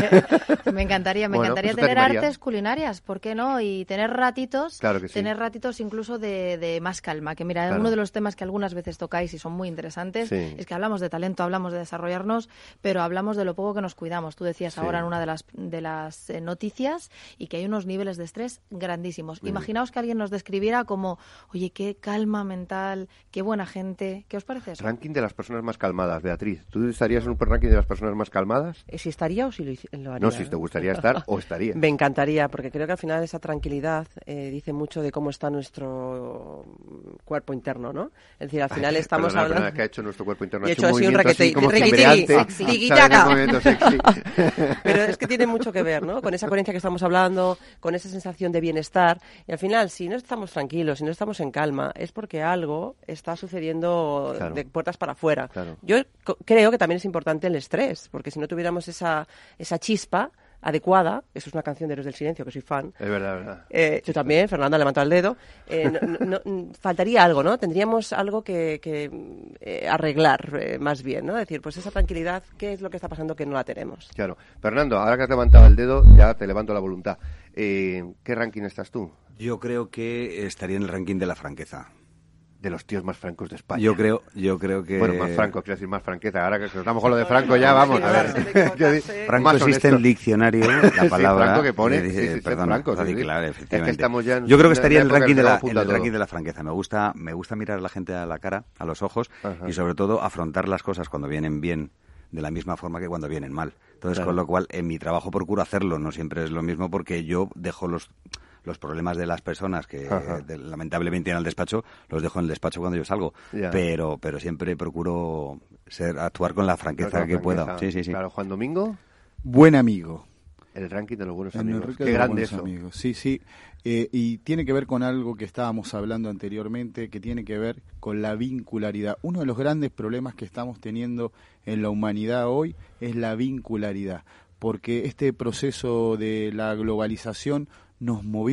D: que me encantaría, me
B: Bueno,
D: encantaría
B: pues te
D: tener
B: animaría.
D: artes culinarias, ¿por qué no? Y tener ratitos,
B: Claro que sí.
D: tener ratitos incluso de, de más calma. Que mira,
B: Claro.
D: uno de los temas que algunas veces tocáis y son muy interesantes
B: Sí.
D: es que hablamos de talento, hablamos de desarrollarnos, pero hablamos de lo poco que nos cuidamos. Tú decías
B: Sí.
D: ahora en una de las de las eh, noticias y que hay unos niveles de estrés grandísimos.
B: Muy bien.
D: Imaginaos que alguien nos describiera como, oye, qué calma mental, qué buena gente. ¿Qué os parece eso?
B: Ranking de las personas más calmadas, Beatriz. ¿Tú estarías en un ranking de las personas más calmadas?
C: ¿Si estaría o si lo, hici- lo haría?
B: No, si te gustaría estar o estaría.
C: Me encantaría, porque creo que al final esa tranquilidad eh, dice mucho de cómo está nuestro cuerpo interno, ¿no? Es decir, al final estamos
B: Perdona,
C: hablando...
B: perdona, que ha hecho nuestro cuerpo interno.
C: Y he
B: Ha
C: hecho así un
B: movimiento
C: raquete-
B: como
C: riquitiri,
B: cimbreante,
C: sexy.
B: ¿sabes?
C: Tiquitaca.
B: Un movimiento sexy.
C: Pero es que tiene mucho que ver, ¿no? Con esa coherencia que estamos hablando, con esa sensación de bienestar. Y al final, si no estamos tranquilos, si no estamos en calma, es porque algo está sucediendo
B: Claro.
C: de puertas para afuera.
B: Claro.
C: Yo co- creo que también es importante el estrés, porque si no tuviéramos esa, esa chispa adecuada, eso es una canción de Los del Silencio, que soy fan.
B: Es verdad, es verdad.
C: Eh, yo también, Fernanda levanta el dedo. Eh, no- no- no- faltaría algo, ¿no? Tendríamos algo que, que, eh, arreglar, eh, más bien, ¿no? Es decir, pues esa tranquilidad, ¿qué es lo que está pasando que no la tenemos?
B: Claro. Fernando, ahora que has levantado el dedo, ya te levanto la voluntad. Eh, ¿Qué ranking estás tú?
E: Yo creo que estaría en el ranking de la franqueza.
B: De los tíos más francos de España.
E: Yo creo, yo creo que...
B: Bueno, más francos, quiero decir más franqueza. Ahora que estamos con lo de Franco ya, vamos. A ver.
E: Franco
B: Más
E: existe en
B: honesto.
E: el diccionario, la
B: Sí,
E: palabra...
B: Franco que pone.
E: eh,
B: Sí, sí, sí,
E: perdón,
B: Franco, sí, sí.
E: claro,
B: Es que
E: efectivamente.
B: estamos ya en
E: Yo creo que
B: una
E: estaría en el
B: época
E: ranking
B: que
E: de
B: se
E: la,
B: lo apunta
E: en el
B: todo.
E: ranking de la franqueza. Me gusta, me gusta mirar a la gente a la cara, a los ojos,
B: Ajá.
E: y sobre todo afrontar las cosas cuando vienen bien de la misma forma que cuando vienen mal. Entonces,
B: Claro.
E: con lo cual, en mi trabajo procuro hacerlo, no siempre es lo mismo porque yo dejo los los problemas de las personas que
B: Ajá.
E: de- lamentablemente en el despacho, los dejo en el despacho cuando yo salgo.
B: Ya.
E: Pero pero siempre procuro ser actuar con la franqueza
B: Claro,
E: que
B: franqueza.
E: pueda. Sí, sí, sí.
B: Claro, Juan Domingo,
F: Buen amigo.
B: el ranking de los buenos
F: En
B: amigos.
F: Enrique
B: Qué
F: de los
B: grande
F: buenos
B: eso.
F: amigos. Sí, sí. Eh, y tiene que ver con algo que estábamos hablando anteriormente, que tiene que ver con la vincularidad. Uno de los grandes problemas que estamos teniendo en la humanidad hoy es la vincularidad, porque este proceso de la globalización nos movió,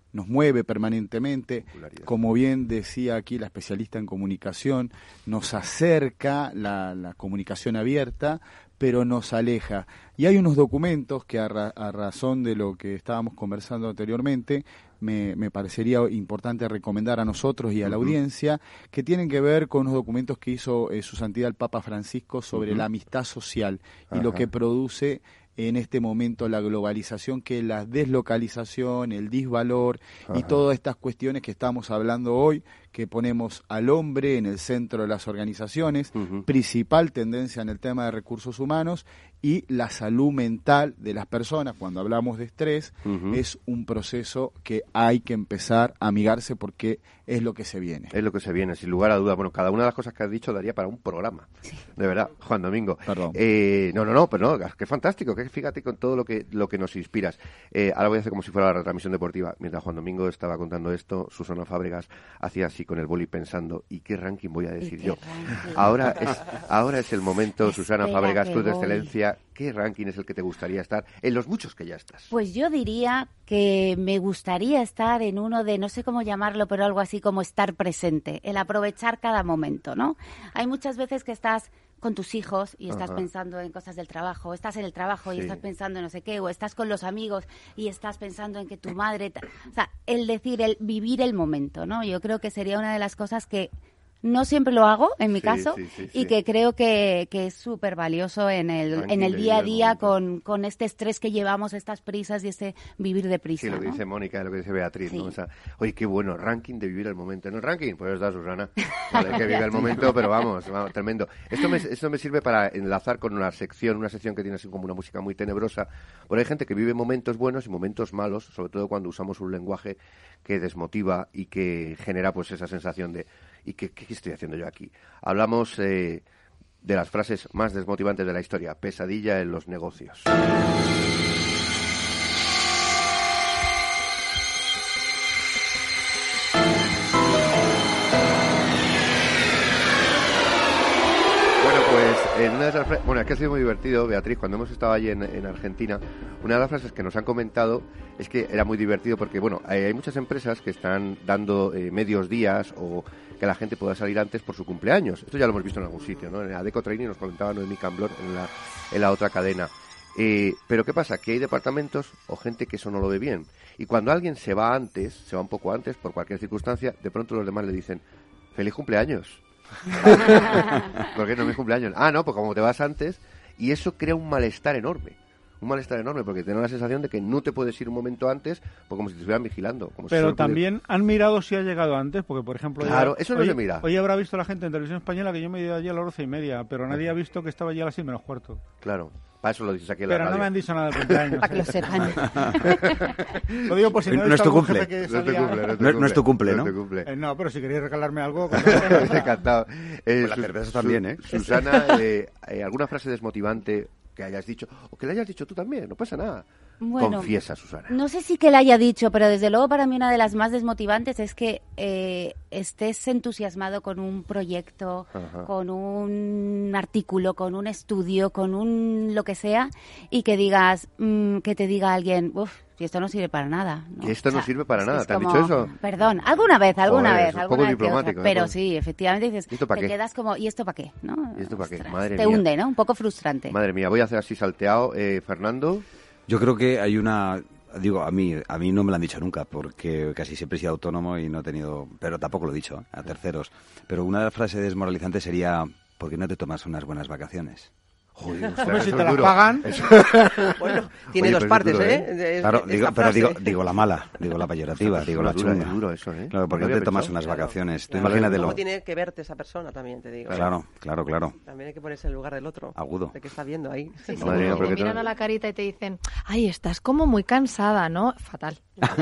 F: nos mueve permanentemente, como bien decía aquí la especialista en comunicación, nos acerca la, la comunicación abierta, pero nos aleja. Y hay unos documentos que a, ra, a razón de lo que estábamos conversando anteriormente, me, me parecería importante recomendar a nosotros y a la uh-huh. audiencia, que tienen que ver con unos documentos que hizo eh, su santidad el Papa Francisco sobre uh-huh. la amistad social y uh-huh. lo que produce en este momento la globalización, que es la deslocalización, el disvalor Ajá. y todas estas cuestiones que estamos hablando hoy, que ponemos al hombre en el centro de las organizaciones, uh-huh. principal tendencia en el tema de recursos humanos, y la salud mental de las personas. Cuando hablamos de estrés, uh-huh. es un proceso que hay que empezar a amigarse porque es lo que se viene.
B: Es lo que se viene, sin lugar a dudas. Bueno, cada una de las cosas que has dicho daría para un programa. Sí. De verdad, Juan Domingo.
F: Perdón.
B: Eh, no, no, no, pero no, qué fantástico, que fíjate con todo lo que lo que nos inspiras. Eh, ahora voy a hacer como si fuera la retransmisión deportiva. Mientras Juan Domingo estaba contando esto, Susana Fábregas hacía así con el boli pensando, ¿y qué ranking voy a decir yo? Ranking? Ahora es ahora es el momento, Espera Susana Fábregas, Cruz de Excelencia. ¿Qué ranking es el que te gustaría estar en los muchos que ya estás?
G: Pues yo diría que me gustaría estar en uno de, no sé cómo llamarlo, pero algo así como estar presente, el aprovechar cada momento, ¿no? Hay muchas veces que estás con tus hijos y estás Ajá. pensando en cosas del trabajo, estás en el trabajo y sí. estás pensando en no sé qué, o estás con los amigos y estás pensando en que tu madre... Ta... O sea, el decir, el vivir el momento, ¿no? Yo creo que sería una de las cosas que no siempre lo hago, en mi sí, caso, sí, sí, y sí. que creo que, que es súper valioso en el, Tranquilo, en el día a día con, con este estrés que llevamos, estas prisas y este vivir deprisa.
B: Sí, lo que
G: ¿no?
B: dice Mónica, lo que dice Beatriz, sí. ¿no? O sea, oye, qué bueno, ranking de vivir el momento. ¿En el ranking? Pues está Susana, vale, que vive el momento, pero vamos, vamos, tremendo. Esto me, esto me sirve para enlazar con una sección, una sección que tiene así como una música muy tenebrosa, porque hay gente que vive momentos buenos y momentos malos, sobre todo cuando usamos un lenguaje que desmotiva y que genera pues esa sensación de ¿y qué, qué estoy haciendo yo aquí? Hablamos eh, de las frases más desmotivantes de la historia. Pesadilla en los negocios. Bueno, pues en una de esas frases, bueno, es que ha sido muy divertido, Beatriz, cuando hemos estado allí en, en Argentina, una de las frases que nos han comentado es que era muy divertido porque, bueno, hay, hay muchas empresas que están dando eh, medios días o que la gente pueda salir antes por su cumpleaños. Esto ya lo hemos visto en algún sitio, ¿no? En Adecco Training nos comentaba Noemí Camblor en la, en la otra cadena. Eh, pero ¿qué pasa? Que hay departamentos o gente que eso no lo ve bien. Y cuando alguien se va antes, se va un poco antes, por cualquier circunstancia, de pronto los demás le dicen, ¡feliz cumpleaños! ¿Por qué no es mi cumpleaños? Ah, no, pues como te vas antes, y eso crea un malestar enorme. Un malestar enorme, porque tengo la sensación de que no te puedes ir un momento antes, pues como si te estuvieran vigilando. Como
H: Pero
B: si
H: también pudiera... han mirado si ha llegado antes, porque por ejemplo...
B: Claro,
H: ya...
B: eso no
H: hoy,
B: se mira.
H: Hoy habrá visto la gente en Televisión Española que yo me he ido allí a las doce y media, pero nadie ha visto que estaba allí a las seis menos cuarto.
B: Claro. Para eso lo dices aquí en la
H: Pero
B: radio.
H: no me han dicho nada del cumpleaños.
G: Para que lo sepan.
H: Lo digo por si no,
O: no es tu cumple.
H: Que
O: no,
H: salía...
O: cumple, no, no, no es tu cumple, ¿no?
B: No, cumple.
H: Eh, no, pero si queréis regalarme algo...
B: Encantado. Eh,
O: pues la cerveza también, ¿eh?
B: Susana, eh, eh, ¿alguna frase desmotivante que hayas dicho? O que le hayas dicho tú también, no pasa nada.
G: Bueno,
B: confiesa, Susana.
G: No sé si que la haya dicho, pero desde luego para mí una de las más desmotivantes es que eh, estés entusiasmado con un proyecto, Ajá. con un artículo, con un estudio, con un lo que sea, y que digas, mmm, que te diga alguien, uff, y esto no sirve para nada. ¿no?
B: Que esto
G: o sea,
B: no sirve para nada, ¿te
G: como,
B: han dicho eso?
G: Perdón, alguna vez, alguna
B: Joder,
G: vez.
B: un
G: alguna
B: poco
G: vez
B: diplomático.
G: Pero
B: ¿no?
G: sí, efectivamente dices,
B: ¿Y esto para
G: te
B: qué?
G: quedas como, ¿y esto para qué? ¿no?
B: ¿Y esto para qué?
G: Ostras,
B: Madre
G: te
B: mía.
G: hunde, ¿no? Un poco frustrante.
B: Madre mía, voy a hacer así salteado. Eh, Fernando...
O: Yo creo que hay una... Digo, a mí a mí no me lo han dicho nunca, porque casi siempre he sido autónomo y no he tenido... Pero tampoco lo he dicho, ¿eh? A terceros. Pero una de las frases desmoralizantes sería, ¿por qué no te tomas unas buenas vacaciones?
B: Joder,
H: Hombre, si te las pagan...
C: Bueno, tiene
B: Oye,
C: dos partes,
B: duro,
C: ¿eh?
B: ¿eh?
C: Es,
O: claro,
C: es
O: digo,
C: la
O: pero
C: frase.
O: digo, digo la mala, digo la peyorativa, digo la
B: dura,
O: chunga.
B: es duro eso, ¿eh?
O: Claro, ¿por qué
B: No
O: no te tomas
B: pensado.
O: unas vacaciones? Tú
C: Claro,
O: imagínatelo.
C: ¿cómo tiene que verte esa persona también, te digo?
O: Claro, claro, claro.
C: También hay que ponerse en el lugar del otro.
O: Agudo.
C: De que está viendo ahí.
D: Sí, sí,
B: Madre mía,
D: te
B: porque
D: miran
B: tú-
D: a la carita y te dicen, ay, estás como muy cansada, ¿no? Fatal.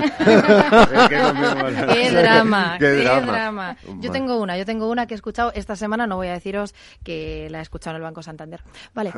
D: Qué drama,
B: Qué
D: qué
B: drama.
D: drama. Yo tengo una, yo tengo una que he escuchado esta semana, no voy a deciros que la he escuchado en el Banco Santander. Vale. vale.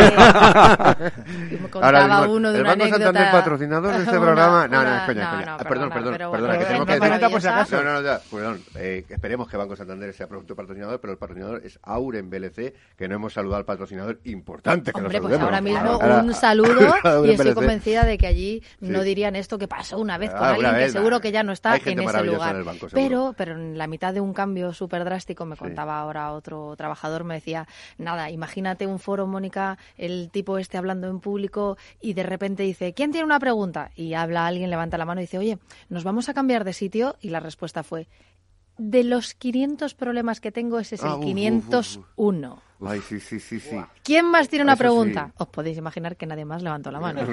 D: eh, me contaba
B: Ahora,
D: uno de
B: ¿el
D: una
B: Banco
D: anécdota...
B: Santander patrocinador de este
D: una,
B: programa? No,
D: una,
B: no, es coña,
D: no,
B: es coña.
D: no,
B: Ah, perdón,
D: perdona,
B: perdón,
D: pero
B: perdona,
D: bueno,
B: que tenemos que...
H: Venga, por si acaso.
B: No, no, no, ya, perdón, eh, esperemos que Banco Santander sea producto patrocinador, pero el patrocinador es Auren B L C, que no hemos saludado al patrocinador importante. Que
D: Hombre,
B: nos
D: pues
B: saludemos.
D: ahora mismo
B: Ahora,
D: un saludo
B: Auren
D: y estoy
B: B L C.
D: convencida de que allí
B: Sí.
D: no dirían esto que pasó una vez con
B: Ah,
D: alguien
B: una
D: que
B: vez,
D: seguro
B: nah.
D: que ya no está
B: Hay
D: en
B: gente
D: ese
B: maravillosa
D: lugar.
B: en el banco, seguro.
D: pero, pero en la mitad de un cambio súper drástico, me
B: Sí.
D: contaba ahora otro trabajador, me decía, nada, imagínate un foro, Mónica, el tipo este hablando en público y de repente dice, ¿quién tiene una pregunta? Y habla alguien, levanta la mano y dice, oye, ¿nos vamos a cambiar de sitio? Y la respuesta fue, de los quinientos problemas que tengo, ese es
B: Ah,
D: el
B: uf, uf,
D: quinientos uno.
B: Ay, sí, sí, sí, sí.
D: ¿Quién más tiene una
B: Eso
D: pregunta?
B: sí.
D: Os podéis imaginar que nadie más levantó la mano.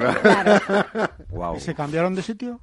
B: Wow.
H: ¿Y se cambiaron de sitio?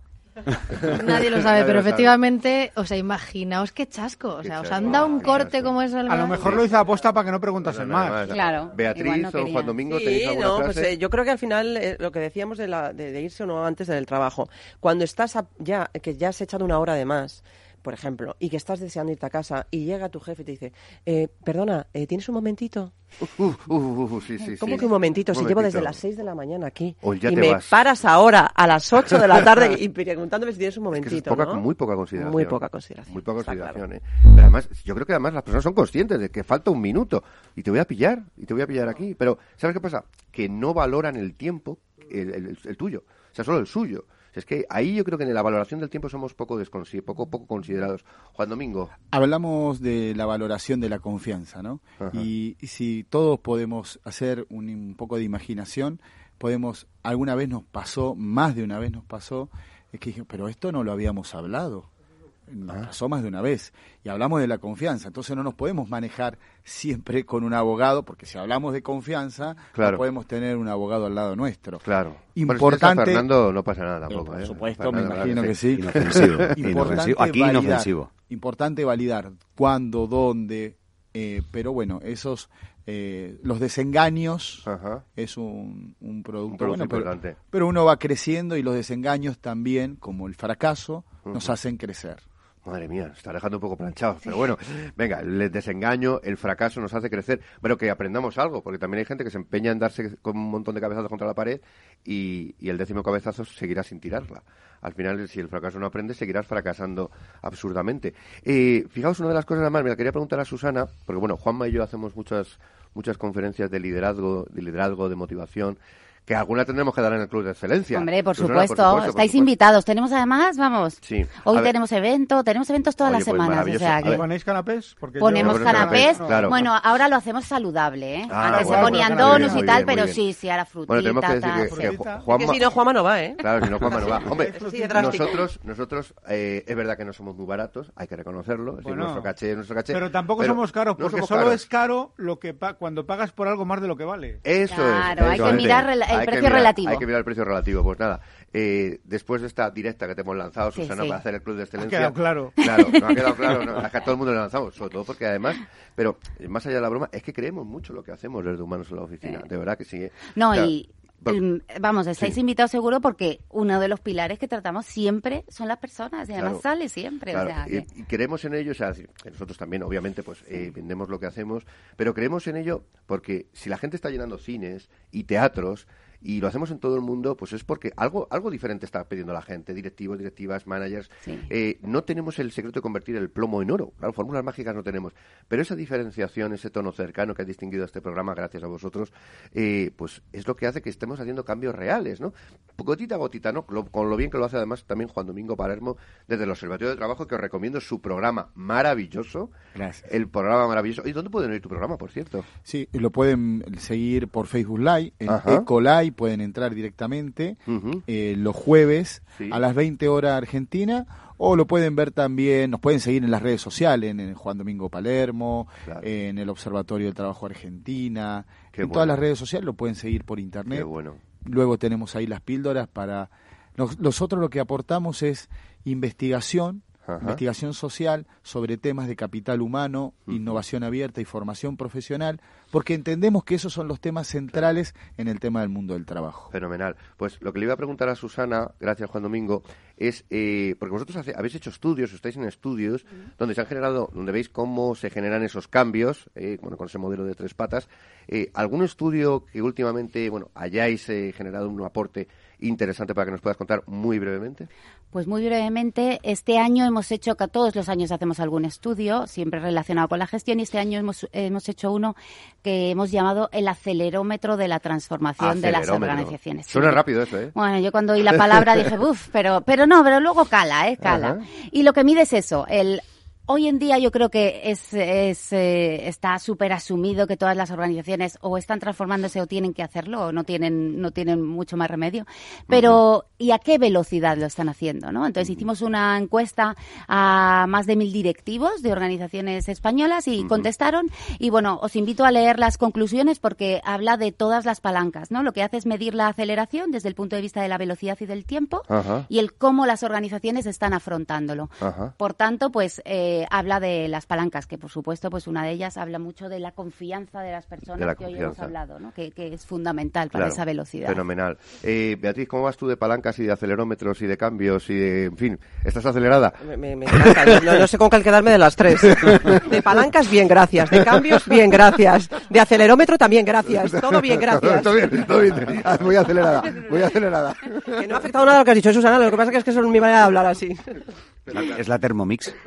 D: Nadie lo sabe,
B: Nadie
D: pero
B: lo sabe.
D: efectivamente, o sea, imaginaos qué chasco. O sea, os han dado un corte como eso.
H: A lo mejor lo hizo aposta para que no preguntasen
B: No, no,
H: más.
B: no,
G: Claro,
B: Beatriz
G: igual no
B: o
G: querían.
B: Juan Domingo,
C: Sí,
B: ¿tenéis alguna
C: no,
B: frase?
C: pues eh, yo creo que al final eh, lo que decíamos de, la, de, de irse o no antes del trabajo, cuando estás a- ya, que ya has echado una hora de más, por ejemplo, y que estás deseando irte a casa y llega tu jefe y te dice, eh, perdona, eh, ¿tienes un momentito?
B: Uf, uf, uf, uf, sí, sí,
C: ¿Cómo
B: sí.
C: que un momentito?
B: Un
C: Si llevo
B: momentito.
C: desde las seis de la mañana aquí
B: O ya
C: y
B: te
C: me
B: vas.
C: paras ahora a las ocho de la tarde y preguntándome si tienes un
B: Es que eso es
C: momentito,
B: poca-
C: ¿no?
B: muy poca consideración.
C: Muy poca consideración.
B: Muy poca
C: está
B: consideración,
C: claro.
B: ¿eh? Pero además, yo creo que además las personas son conscientes de que falta un minuto y te voy a pillar, y te voy a pillar aquí. Pero, ¿sabes qué pasa? Que no valoran el tiempo, el, el- el tuyo, o sea, solo el suyo. O sea, es que ahí yo creo que en la valoración del tiempo somos poco desconsi- poco, poco considerados. Juan Domingo.
F: Hablamos de la valoración de la confianza, ¿no?
B: Ajá.
F: Y, y si todos podemos hacer un, un poco de imaginación, podemos, alguna vez nos pasó, más de una vez nos pasó, es que dije, pero esto no lo habíamos hablado. Nos pasó más de una vez. Y hablamos de la confianza. Entonces no nos podemos manejar siempre con un abogado, porque si hablamos de confianza,
B: Claro.
F: no podemos tener un abogado al lado nuestro.
B: Claro.
F: Importante.
B: Bueno, si tienes a Fernando no pasa nada tampoco,
F: Por
B: ¿eh?
F: supuesto, me
B: Fernando,
F: imagino
B: claro
F: que sí.
O: Inofensivo.
F: Importante
O: Inofensivo. Aquí
F: validar,
O: inofensivo.
F: Importante validar cuándo, dónde, eh, pero bueno, esos eh, los desengaños
B: Ajá.
F: es un, un producto,
B: Un producto
F: bueno, pero,
B: importante.
F: pero uno va creciendo y los desengaños también, como el fracaso, nos
B: Ujú.
F: hacen crecer.
B: Madre mía, nos está dejando un poco planchados. Pero bueno, venga, el desengaño, el fracaso nos hace crecer. Pero que aprendamos algo, porque también hay gente que se empeña en darse con un montón de cabezazos contra la pared y, y el décimo cabezazo seguirá sin tirarla. Al final, si el fracaso no aprende, seguirás fracasando absurdamente. Eh, fijaos, una de las cosas, además, me la quería preguntar a Susana, porque bueno, Juanma y yo hacemos muchas, muchas conferencias de liderazgo, de liderazgo, de motivación, que alguna tendremos que dar en el Club de Excelencia.
G: Hombre, por
B: Susana,
G: supuesto,
B: por supuesto, por
G: estáis
B: supuesto.
G: invitados. Tenemos además, vamos,
B: Sí.
G: hoy
B: A ver,
G: tenemos evento, tenemos eventos todas
B: Oye,
G: las
B: pues
G: semanas, o
B: maravilloso.
G: sea
B: A
G: que
B: ver.
H: ¿Ponéis canapés? Porque
G: ponemos
B: Yo- Ponemos
G: canapés.
B: canapés, claro.
G: Bueno, ahora lo hacemos saludable, ¿eh?
B: Ah,
G: Antes
B: bueno,
G: se ponían
H: bueno,
G: donuts
B: muy
G: y tal,
B: bien, muy
G: pero
B: bien.
G: sí, sí, ahora frutita,
B: Bueno, tenemos que decir
G: tal,
B: que,
G: sí.
B: que
H: frutita.
B: Juanma...
C: Es que si no, Juanma no va, ¿eh?
B: Claro, si no, Juanma no va. Hombre,
C: Sí, de drástico.
B: nosotros, nosotros eh, es verdad que no somos muy baratos, hay que reconocerlo. Es decir,
H: Bueno,
B: nuestro caché es nuestro caché.
H: Pero tampoco
B: pero
H: somos caros,
B: no
H: porque
B: somos
H: solo
B: caros.
H: es caro lo que pa- cuando pagas por algo más de lo que vale.
B: Eso
G: Claro,
B: es.
G: hay que
B: efectivamente.
G: mirar rela- el
B: Hay que
G: precio
B: mirar-
G: relativo.
B: Hay que mirar el precio relativo. Pues nada, eh, después de esta directa que te hemos lanzado,
G: Sí,
B: Susana,
G: sí.
B: para hacer el Club de Excelencia...
H: quedado claro.
B: Claro, nos ha quedado claro. No, es que a todo el mundo le lanzamos, sobre todo porque además... Pero, eh, más allá de la broma, es que creemos mucho lo que hacemos desde Humanos en la Oficina. De verdad que sí. ¿eh?
G: No,
B: O sea,
G: y
B: pero-
G: el- vamos, estáis
B: sí.
G: invitados seguro porque uno de los pilares que tratamos siempre son las personas y además
B: Claro.
G: sale siempre.
B: Claro,
G: O sea, que-
B: y, y creemos en ello, o sea, que nosotros también, obviamente, pues eh, vendemos lo que hacemos, pero creemos en ello porque si la gente está llenando cines y teatros y lo hacemos en todo el mundo, pues es porque algo algo diferente está pidiendo la gente, directivos, directivas, managers.
G: Sí.
B: Eh, no tenemos el secreto de convertir el plomo en oro, claro, fórmulas mágicas no tenemos, pero esa diferenciación, ese tono cercano que ha distinguido a este programa, gracias a vosotros, eh, pues es lo que hace que estemos haciendo cambios reales, ¿no? Gotita a gotita, ¿no? Lo- con lo bien que lo hace además también Juan Domingo Palermo desde el Observatorio de Trabajo, que os recomiendo su programa maravilloso.
F: Gracias.
B: El programa maravilloso. ¿Y dónde pueden oír tu programa, por cierto?
F: Sí, lo pueden seguir por Facebook Live, en
B: Ajá.
F: Ecolai pueden entrar directamente
B: Ujú.
F: eh, los jueves
B: Sí.
F: a las veinte horas Argentina, o lo pueden ver también, nos pueden seguir en las redes sociales, en, el Juan Domingo Palermo,
B: Claro.
F: en el Observatorio del Trabajo Argentina,
B: Qué
F: en
B: bueno.
F: todas las redes sociales lo pueden seguir por internet.
B: Qué bueno.
F: Luego tenemos ahí las píldoras para... Nos- Nosotros lo que aportamos es investigación,
B: Ajá.
F: investigación social sobre temas de capital humano,
B: Ujú.
F: innovación abierta y formación profesional, porque entendemos que esos son los temas centrales en el tema del mundo del trabajo.
B: Fenomenal. Pues lo que le iba a preguntar a Susana, gracias Juan Domingo, es, eh, porque vosotros hace, habéis hecho estudios, estáis en estudios, uh-huh. donde se han generado, donde veis cómo se generan esos cambios, eh, bueno, con ese modelo de tres patas. Eh, ¿Algún estudio que últimamente, bueno, hayáis eh, generado un aporte interesante para que nos puedas contar muy brevemente?
G: Pues muy brevemente, este año hemos hecho, que todos los años hacemos algún estudio, siempre relacionado con la gestión, y este año hemos, hemos hecho uno que hemos llamado el acelerómetro de la transformación de las organizaciones.
B: Suena
G: sí.
B: rápido eso, ¿eh?
G: Bueno, yo cuando oí la palabra dije, uff, pero, pero no, pero luego cala, ¿eh? Cala. Ajá. Y lo que mide es eso, el... Hoy en día yo creo que es, es eh, está súper asumido que todas las organizaciones o están transformándose o tienen que hacerlo o no tienen no tienen mucho más remedio. Pero, uh-huh. ¿y a qué velocidad lo están haciendo, no? Entonces uh-huh. hicimos una encuesta a más de mil directivos de organizaciones españolas y uh-huh. contestaron. Y bueno, os invito a leer las conclusiones porque habla de todas las palancas, ¿no? Lo que hace es medir la aceleración desde el punto de vista de la velocidad y del tiempo uh-huh. y el cómo las organizaciones están afrontándolo. Uh-huh. Por tanto, pues... Eh, habla de las palancas, que por supuesto, pues una de ellas habla mucho de la confianza de las personas de que confianza. Hoy hemos hablado, ¿no? Que, que es fundamental para
B: claro,
G: esa velocidad.
B: Fenomenal. Eh, Beatriz, ¿cómo vas tú de palancas y de acelerómetros y de cambios y de, en fin, estás acelerada?
C: Me, me, me encanta, no, no sé con cuál quedarme de las tres. De palancas, bien, gracias. De cambios, bien, gracias. De acelerómetro, también, gracias. Todo bien, gracias.
B: Todo bien, todo bien. Muy acelerada, muy acelerada.
C: Que no ha afectado nada lo que has dicho, Susana, lo que pasa es que es, que es mi manera de hablar así.
E: Es la Thermomix.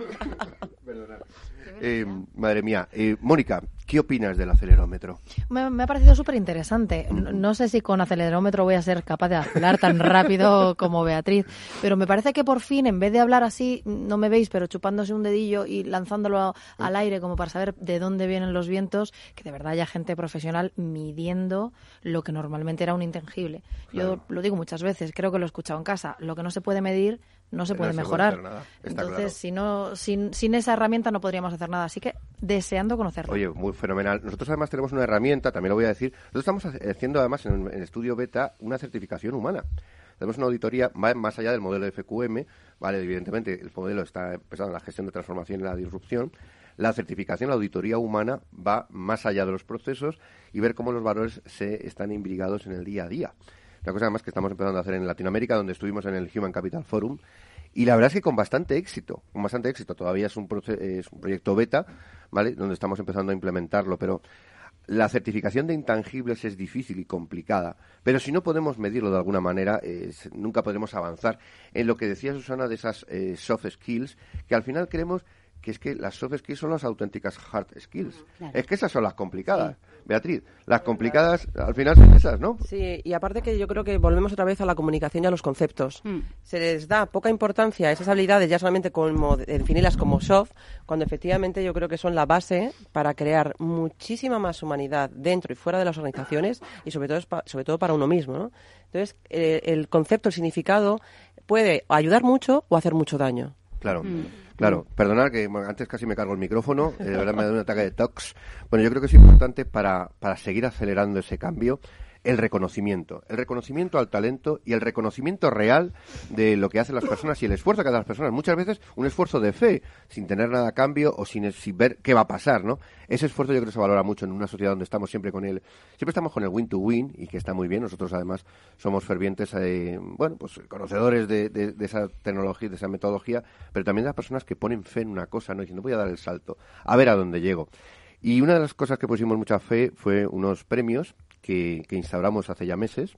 B: Eh, madre mía. Eh, Mónica, ¿qué opinas del acelerómetro?
D: Me, me ha parecido súper interesante. No, no sé si con acelerómetro voy a ser capaz de acelerar tan rápido como Beatriz, pero me parece que por fin, en vez de hablar así, no me veis, pero chupándose un dedillo y lanzándolo a, al aire como para saber de dónde vienen los vientos, que de verdad haya gente profesional midiendo lo que normalmente era un intangible. Claro. Yo lo digo muchas veces, creo que lo he escuchado en casa, lo que no se puede medir no se puede no mejorar. Se puede Entonces, claro. si no, sin, sin esa herramienta no podríamos hacer nada. Así que deseando conocerla.
B: Oye, muy fenomenal. Nosotros además tenemos una herramienta, también lo voy a decir. Nosotros estamos haciendo además en el estudio beta una certificación humana. Tenemos una auditoría va más allá del modelo de F Q M. Vale, evidentemente el modelo está empezando en la gestión de transformación y la disrupción. La certificación, la auditoría humana va más allá de los procesos y ver cómo los valores se están imbricados en el día a día. Una cosa además que estamos empezando a hacer en Latinoamérica, donde estuvimos en el Human Capital Forum, y la verdad es que con bastante éxito, con bastante éxito. Todavía es un, proce- es un proyecto beta, ¿vale?, donde estamos empezando a implementarlo, pero la certificación de intangibles es difícil y complicada, pero si no podemos medirlo de alguna manera, eh, nunca podremos avanzar en lo que decía Susana de esas eh, soft skills, que al final creemos que es que las soft skills son las auténticas hard skills. Claro. Es que esas son las complicadas, sí. Beatriz. Las complicadas al final son esas, ¿no?
C: Sí, y aparte que yo creo que volvemos otra vez a la comunicación y a los conceptos. Mm. Se les da poca importancia a esas habilidades, ya solamente como definirlas como soft, cuando efectivamente yo creo que son la base para crear muchísima más humanidad dentro y fuera de las organizaciones y sobre todo, sobre todo para uno mismo, ¿no? Entonces, eh, el concepto, el significado puede ayudar mucho o hacer mucho daño.
B: Claro. Mm. Claro, perdonad que bueno, antes casi me cargo el micrófono, eh, de verdad me da un ataque de tox. Bueno, yo creo que es importante para, para seguir acelerando ese cambio el reconocimiento, el reconocimiento al talento y el reconocimiento real de lo que hacen las personas y el esfuerzo que hacen las personas. Muchas veces un esfuerzo de fe, sin tener nada a cambio o sin, sin ver qué va a pasar, ¿no? Ese esfuerzo yo creo que se valora mucho en una sociedad donde estamos siempre con el, siempre estamos con el win to win y que está muy bien. Nosotros además somos fervientes, eh, bueno, pues conocedores de, de, de esa tecnología, de esa metodología, pero también de las personas que ponen fe en una cosa, ¿no? Diciendo voy a dar el salto, a ver a dónde llego. Y una de las cosas que pusimos mucha fe fue unos premios que, que instauramos hace ya meses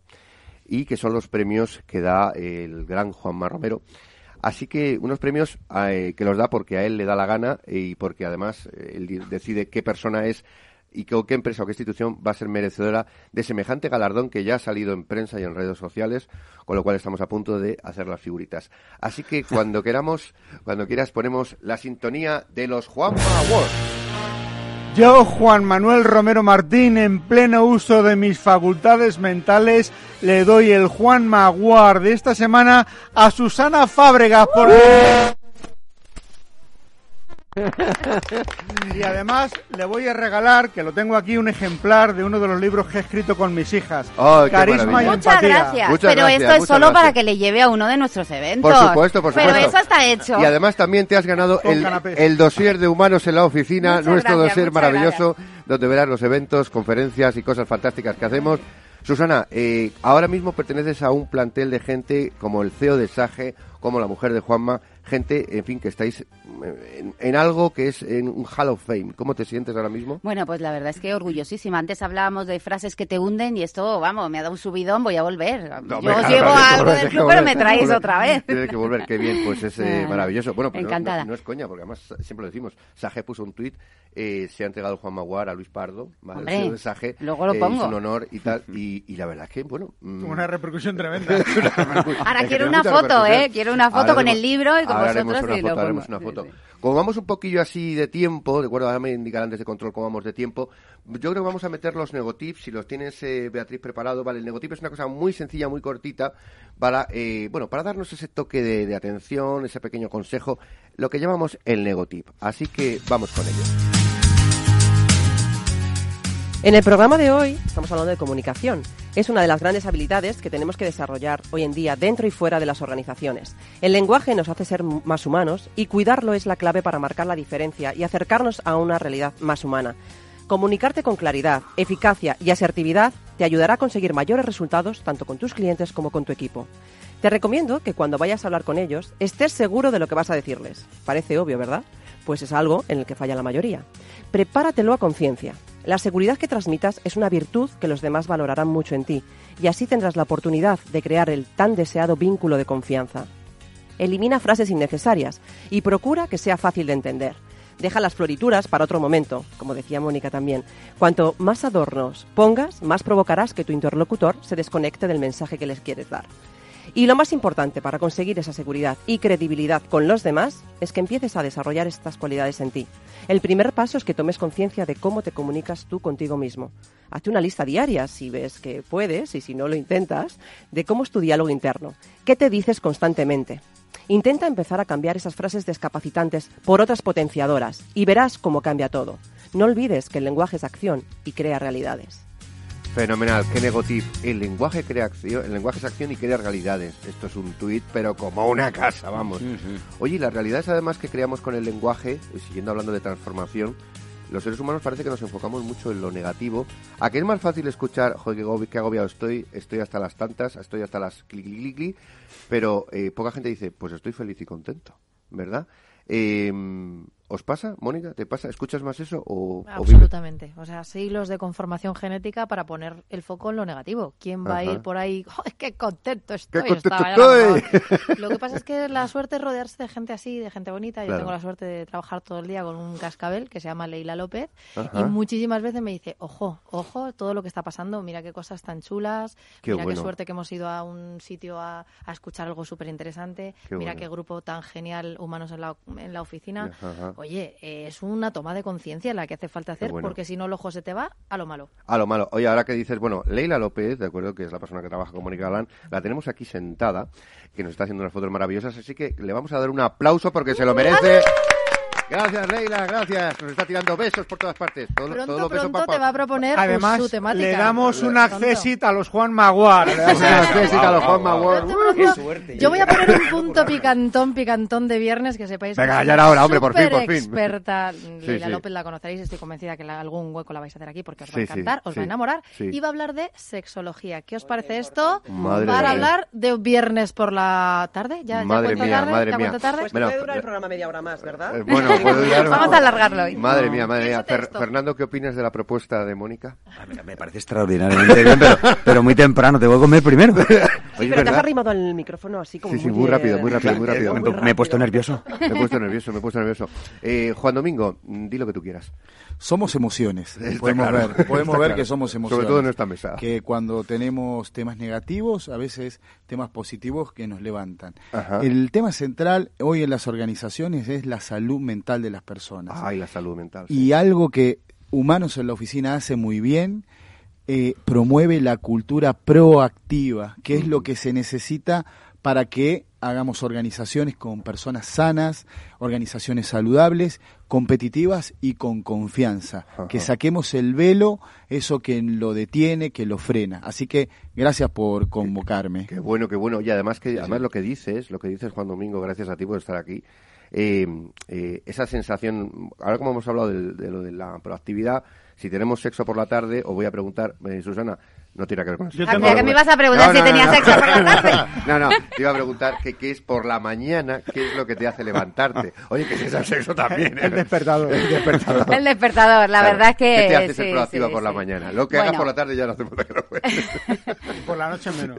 B: y que son los premios que da el gran Juanma Romero. Así que unos premios eh, que los da porque a él le da la gana y porque además eh, él decide qué persona es y qué, qué empresa o qué institución va a ser merecedora de semejante galardón que ya ha salido en prensa y en redes sociales, con lo cual estamos a punto de hacer las figuritas. Así que cuando queramos, cuando quieras ponemos la sintonía de los Juanma Awards.
H: Yo, Juan Manuel Romero Martín, en pleno uso de mis facultades mentales, le doy el Juanma Award de esta semana a Susana Fábregas porque... Y además le voy a regalar, que lo tengo aquí, un ejemplar de uno de los libros que he escrito con mis hijas.
B: Oh,
H: Carisma y
G: Muchas
H: empatía.
G: gracias.
B: Muchas
G: pero
B: gracias,
G: esto es solo
B: gracias.
G: para que le lleve a uno de nuestros eventos.
B: Por supuesto, por supuesto.
G: Pero eso está hecho.
B: Y además también te has ganado el, el dossier de Humanos en la Oficina,
G: muchas
B: nuestro
G: gracias,
B: dossier maravilloso,
G: gracias.
B: donde verás los eventos, conferencias y cosas fantásticas que hacemos. Susana, eh, ahora mismo perteneces a un plantel de gente como el C E O de Sage, como la mujer de Juanma, gente, en fin, que estáis en, en algo que es en un Hall of Fame. ¿Cómo te sientes ahora mismo?
G: Bueno, pues la verdad es que orgullosísima. Antes hablábamos de frases que te hunden y esto, vamos, me ha dado un subidón, voy a volver.
B: No,
G: Yo os
B: claro,
G: llevo
B: claro,
G: a algo
B: volver,
G: del club,
B: volver,
G: pero me traéis
B: volver,
G: otra vez.
B: Tiene que volver, qué bien, pues es eh, maravilloso. Bueno, pero
G: encantada.
B: No, no es coña, porque además siempre lo decimos. Sage puso un tuit, eh, se ha entregado Juan Maguar a Luis Pardo, ¿vale?
G: Hombre,
B: el C E O de Sage,
G: luego lo
B: eh,
G: pongo.
B: es un honor y tal, y, y la verdad es que, bueno... Mmm...
H: Una repercusión tremenda.
G: Ahora quiero una foto, ¿eh? Quiero una foto
B: ahora
G: con
B: haremos,
G: el libro y con vosotros
B: una
G: y
B: foto,
G: lo
B: haremos
G: pongo.
B: una foto.
G: Sí, sí.
B: Como vamos un poquillo así de tiempo, de acuerdo, ahora me indicarán desde control cómo vamos de tiempo, yo creo que vamos a meter los negotips, si los tienes, eh, Beatriz, preparado, vale, el negotip es una cosa muy sencilla, muy cortita, para, eh, bueno, para darnos ese toque de, de atención, ese pequeño consejo, lo que llamamos el negotip, así que vamos con ello.
C: En el programa de hoy estamos hablando de comunicación. Es una de las grandes habilidades que tenemos que desarrollar hoy en día dentro y fuera de las organizaciones. El lenguaje nos hace ser más humanos y cuidarlo es la clave para marcar la diferencia y acercarnos a una realidad más humana. Comunicarte con claridad, eficacia y asertividad te ayudará a conseguir mayores resultados tanto con tus clientes como con tu equipo. Te recomiendo que cuando vayas a hablar con ellos estés seguro de lo que vas a decirles. Parece obvio, ¿verdad? Pues es algo en el que falla la mayoría. Prepáratelo a conciencia. La seguridad que transmitas es una virtud que los demás valorarán mucho en ti y así tendrás la oportunidad de crear el tan deseado vínculo de confianza. Elimina frases innecesarias y procura que sea fácil de entender. Deja las florituras para otro momento, como decía Mónica también. Cuanto más adornos pongas, más provocarás que tu interlocutor se desconecte del mensaje que les quieres dar. Y lo más importante para conseguir esa seguridad y credibilidad con los demás es que empieces a desarrollar estas cualidades en ti. El primer paso es que tomes conciencia de cómo te comunicas tú contigo mismo. Hazte una lista diaria, si ves que puedes y si no lo intentas, de cómo es tu diálogo interno. ¿Qué te dices constantemente? Intenta empezar a cambiar esas frases descapacitantes por otras potenciadoras y verás cómo cambia todo. No olvides que el lenguaje es acción y crea realidades.
B: Fenomenal, qué negotip. El lenguaje crea acción, el lenguaje es acción y crea realidades. Esto es un tuit, pero como una casa, vamos. Sí, sí. Oye, y las realidades además que creamos con el lenguaje, siguiendo hablando de transformación, los seres humanos parece que nos enfocamos mucho en lo negativo. ¿A qué es más fácil escuchar, joder, qué agobiado estoy, estoy hasta las tantas, estoy hasta las clic, clic, clic, clic, pero eh, poca gente dice, pues estoy feliz y contento, ¿verdad? Eh, ¿Os pasa, Mónica? ¿Te pasa? ¿Escuchas más eso o,
D: absolutamente? O, o sea, siglos de conformación genética para poner el foco en lo negativo. ¿Quién va Ajá. a ir por ahí? ¡Joder, qué contento estoy!
B: ¡Qué contento estoy!
D: Lo que pasa es que la suerte es rodearse de gente así, de gente bonita. Yo claro. tengo la suerte de trabajar todo el día con un cascabel que se llama Leila López Ajá. y muchísimas veces me dice, ojo, ojo, todo lo que está pasando, mira qué cosas tan chulas, qué mira bueno. qué suerte que hemos ido a un sitio a, a escuchar algo súper interesante, mira bueno. qué grupo tan genial, humanos en la, en la oficina. Ajá. Oye, eh, es una toma de conciencia la que hace falta hacer, bueno. porque si no el ojo se te va a lo malo.
B: A lo malo. Oye, ahora que dices, bueno, Leila López, de acuerdo, que es la persona que trabaja con Mónica Galán, la tenemos aquí sentada, que nos está haciendo unas fotos maravillosas, así que le vamos a dar un aplauso porque se lo merece. Gracias, Leila, gracias. Nos está tirando besos por todas partes. Todo,
D: pronto,
B: todo lo
D: pronto
B: besos
D: te va a proponer
H: Además,
D: su temática.
H: le damos un accesit a los Juan Maguar.
B: Le damos un accesit a los Juan Maguar.
D: Qué suerte. Yo voy a poner un punto picantón, picantón de viernes, que sepáis que
B: Venga, ya era hora, hombre, por fin, por fin.
D: experta.
B: Sí,
D: Leila
B: sí.
D: López la conoceréis, estoy convencida que la, algún hueco la vais a hacer aquí porque os va
B: Sí,
D: a encantar,
B: sí,
D: os
B: sí,
D: va a enamorar.
B: sí.
D: Y va a hablar de sexología. ¿Qué os parece esto?
B: Madre
D: Para
B: mía.
D: hablar de viernes por la tarde. ¿Ya,
B: Madre
D: ya cuenta
B: mía,
D: tarde?
B: madre
D: ¿Ya
B: mía.
D: cuenta tarde?
C: Pues
B: Bueno,
C: puede durar el programa media hora más, ¿verdad?
B: Eh, bueno, puede durar...
D: Vamos a alargarlo hoy.
B: Madre mía, madre mía. Fer, Fernando, ¿qué opinas de la propuesta de Mónica?
O: Ah, mira, me parece extraordinariamente bien, pero, pero muy temprano, te voy a comer primero.
C: Sí, Oye, pero te has arrimado al micrófono así como
B: Sí, sí,
C: muy,
B: muy rápido,
C: eh,
B: muy rápido, muy rápido.
O: Me,
C: muy
O: me he
C: rápido.
O: puesto nervioso.
B: Me he puesto nervioso, me he puesto nervioso. Eh, Juan Domingo, di lo que tú quieras.
F: Somos emociones.
B: Está
F: podemos
B: claro,
F: ver, podemos
B: está
F: ver
B: claro.
F: que somos emociones.
B: Sobre todo en esta mesa.
F: Que cuando tenemos temas negativos, a veces temas positivos que nos levantan.
B: Ajá.
F: El tema central hoy en las organizaciones es la salud mental de las personas.
B: Ay, la salud mental. Sí.
F: Y algo que Humanos en la Oficina hace muy bien, eh, promueve la cultura proactiva, que es lo que se necesita para que hagamos organizaciones con personas sanas, organizaciones saludables, competitivas y con confianza. Ajá. Que saquemos el velo, eso que lo detiene, que lo frena. Así que gracias por convocarme.
B: Qué, qué bueno, qué bueno. Y además que además lo que dices, lo que dices Juan Domingo, gracias a ti por estar aquí. Eh, eh, esa sensación, ahora como hemos hablado de, de lo de la proactividad, si tenemos sexo por la tarde, os voy a preguntar, eh, Susana, No tiene que ver con eso.
G: Ah, mira, que me ibas a preguntar
B: no,
G: si
B: no,
G: tenía
B: no,
G: sexo por la tarde.
B: No, no, te iba a preguntar que qué es por la mañana, qué es lo que te hace levantarte. Oye, que si es el sexo también. ¿eh?
H: El despertador.
B: El despertador.
G: El despertador, la
B: Claro.
G: verdad es que...
B: ¿Qué te hace ser
G: sí,
B: proactiva
G: sí,
B: por la
G: sí.
B: mañana? Lo que
G: Bueno.
B: hagas por la tarde ya no hacemos que lo cuentes.
H: Por la noche menos.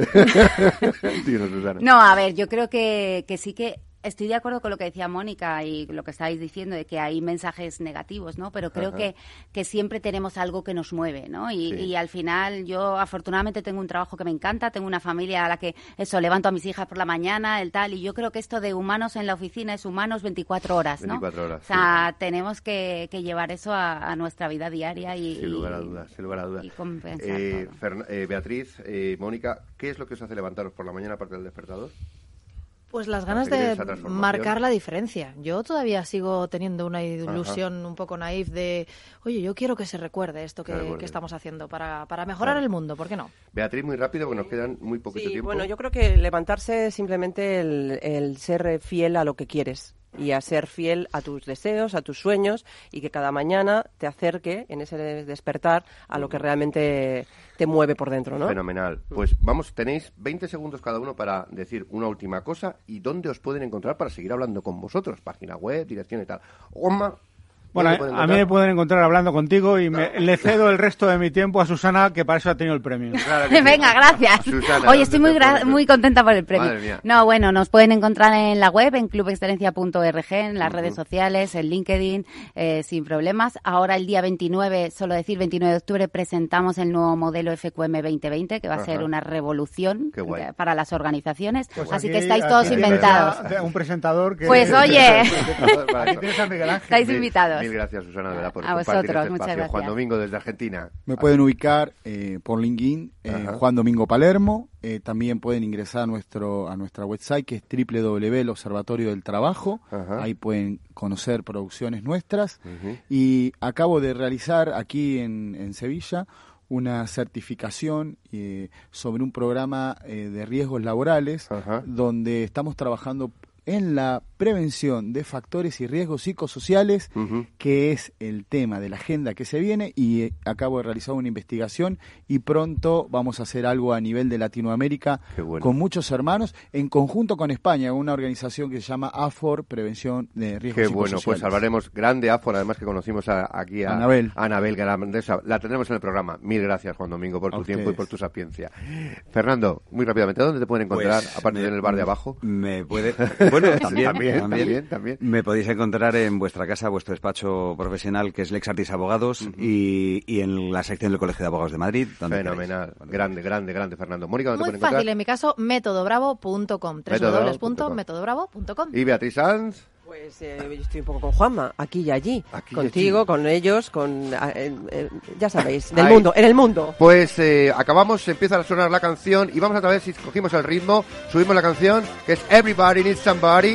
B: Dinos, Susana.
G: No, a ver, yo creo que, que sí que estoy de acuerdo con lo que decía Mónica y lo que estáis diciendo de que hay mensajes negativos, ¿no? Pero creo
P: Ajá.
G: que, que siempre tenemos algo que nos mueve, ¿no? Y,
P: Sí.
G: y al final yo afortunadamente tengo un trabajo que me encanta, tengo una familia a la que eso, levanto a mis hijas por la mañana, el tal, y yo creo que esto de humanos en la oficina es humanos veinticuatro horas, ¿no?
B: veinticuatro horas,
G: O sea, tenemos que, que llevar eso a, a nuestra vida diaria y,
B: Sin lugar a dudas, sin lugar a dudas.
G: y compensar
B: Eh,
G: todo.
B: Fern- eh, Beatriz, eh, Mónica, ¿qué es lo que os hace levantaros por la mañana aparte del despertador?
D: Pues las ganas
B: Para seguir
D: de
B: esa transformación.
D: marcar la diferencia. Yo todavía sigo teniendo una ilusión un poco naif de, oye, yo quiero que se recuerde esto que,
B: Se recuerde.
D: que estamos haciendo para, para mejorar
B: Claro.
D: el mundo, ¿por qué no?
B: Beatriz, muy rápido, porque nos quedan muy poquito
C: Sí,
B: tiempo.
C: bueno, yo creo que levantarse es simplemente el, el ser fiel a lo que quieres y a ser fiel a tus deseos, a tus sueños y que cada mañana te acerque en ese despertar a lo que realmente te mueve por dentro, ¿no?
B: Fenomenal. Pues vamos, tenéis veinte segundos cada uno para decir una última cosa y dónde os pueden encontrar para seguir hablando con vosotros. Página web, dirección y tal. Juanma.
H: Bueno,
B: ¿dónde pueden
H: a mí
B: encontrar?
H: me pueden encontrar hablando contigo y me, le cedo el resto de mi tiempo a Susana, que para eso ha tenido el premio.
G: Venga, gracias.
B: Susana,
G: Oye, estoy muy gra- muy contenta por el premio.
H: Madre mía.
G: No, bueno, nos pueden encontrar en la web, en club excelencia punto org, en las redes sociales, en LinkedIn, eh, sin problemas. Ahora el día veintinueve, solo decir veintinueve de octubre, presentamos el nuevo modelo F Q M veinte veinte, que va a
H: Ajá.
G: ser una revolución
H: Qué guay.
G: eh, para las organizaciones.
H: Pues
G: Así
H: aquí-
G: que estáis
H: aquí
G: todos
H: tienes
G: inventados.
H: a- Un presentador que...
G: Pues, oye.
H: Aquí tienes a Miguel Ángel.
G: Estáis
B: Mil-
G: invitados.
B: Mil gracias, Susana, de verdad, por
G: A
B: compartir
G: vosotros,
B: este
G: muchas
B: espacio.
G: gracias.
B: Juan Domingo, desde Argentina.
F: Me pueden ubicar eh, por LinkedIn, eh,
B: Ajá.
F: Juan Domingo Palermo. Eh, también pueden ingresar a nuestro a nuestra website, que es doble u doble u doble u punto el observatorio del trabajo.
B: Ajá.
F: Ahí pueden conocer producciones nuestras.
B: Ujú.
F: Y acabo de realizar aquí en, en Sevilla una certificación eh, sobre un programa eh, de riesgos laborales, donde estamos trabajando en la prevención de factores y riesgos psicosociales,
B: Ujú.
F: que es el tema de la agenda que se viene, y eh, acabo de realizar una investigación y pronto vamos a hacer algo a nivel de Latinoamérica
B: Qué bueno.
F: con muchos hermanos, en conjunto con España, una organización que se llama AFOR, Prevención de Riesgos
B: Qué bueno, pues
F: Psicosociales.
B: hablaremos grande Afora, además que conocimos a- aquí a
F: Anabel.
B: a Anabel grandesa. La tendremos en el programa. Mil gracias, Juan Domingo, por
F: A
B: tu tiempo y
F: ustedes.
B: por tu sapiencia. Fernando, muy rápidamente, ¿dónde te pueden encontrar,
E: Pues,
B: aparte
E: me-
B: del bar de abajo?
E: Me puede... Bueno, también,
B: También, también, también.
E: Me podéis encontrar en vuestra casa, vuestro despacho profesional, que es Lex Artis Abogados, y, y en la sección del Colegio de Abogados de Madrid. Donde
B: Fenomenal. Grande, grande, grande, Fernando. Mónica, ¿dónde
D: Muy
B: te pueden
D: fácil,
B: encontrar?
D: en mi caso, método bravo punto com,
B: método bravo
D: w w w
B: punto
D: punto
B: com.
D: método bravo punto com.
B: ¿Y Beatriz Sanz?
C: Pues eh, yo estoy un poco con Juanma, aquí y allí,
B: Aquí y
C: contigo,
B: allí.
C: con ellos, con eh, eh, eh, ya sabéis, del
B: Ahí.
C: mundo, en el mundo.
B: Pues eh, acabamos, empieza a sonar la canción y vamos a ver si cogimos el ritmo, subimos la canción, que es Everybody Needs Somebody.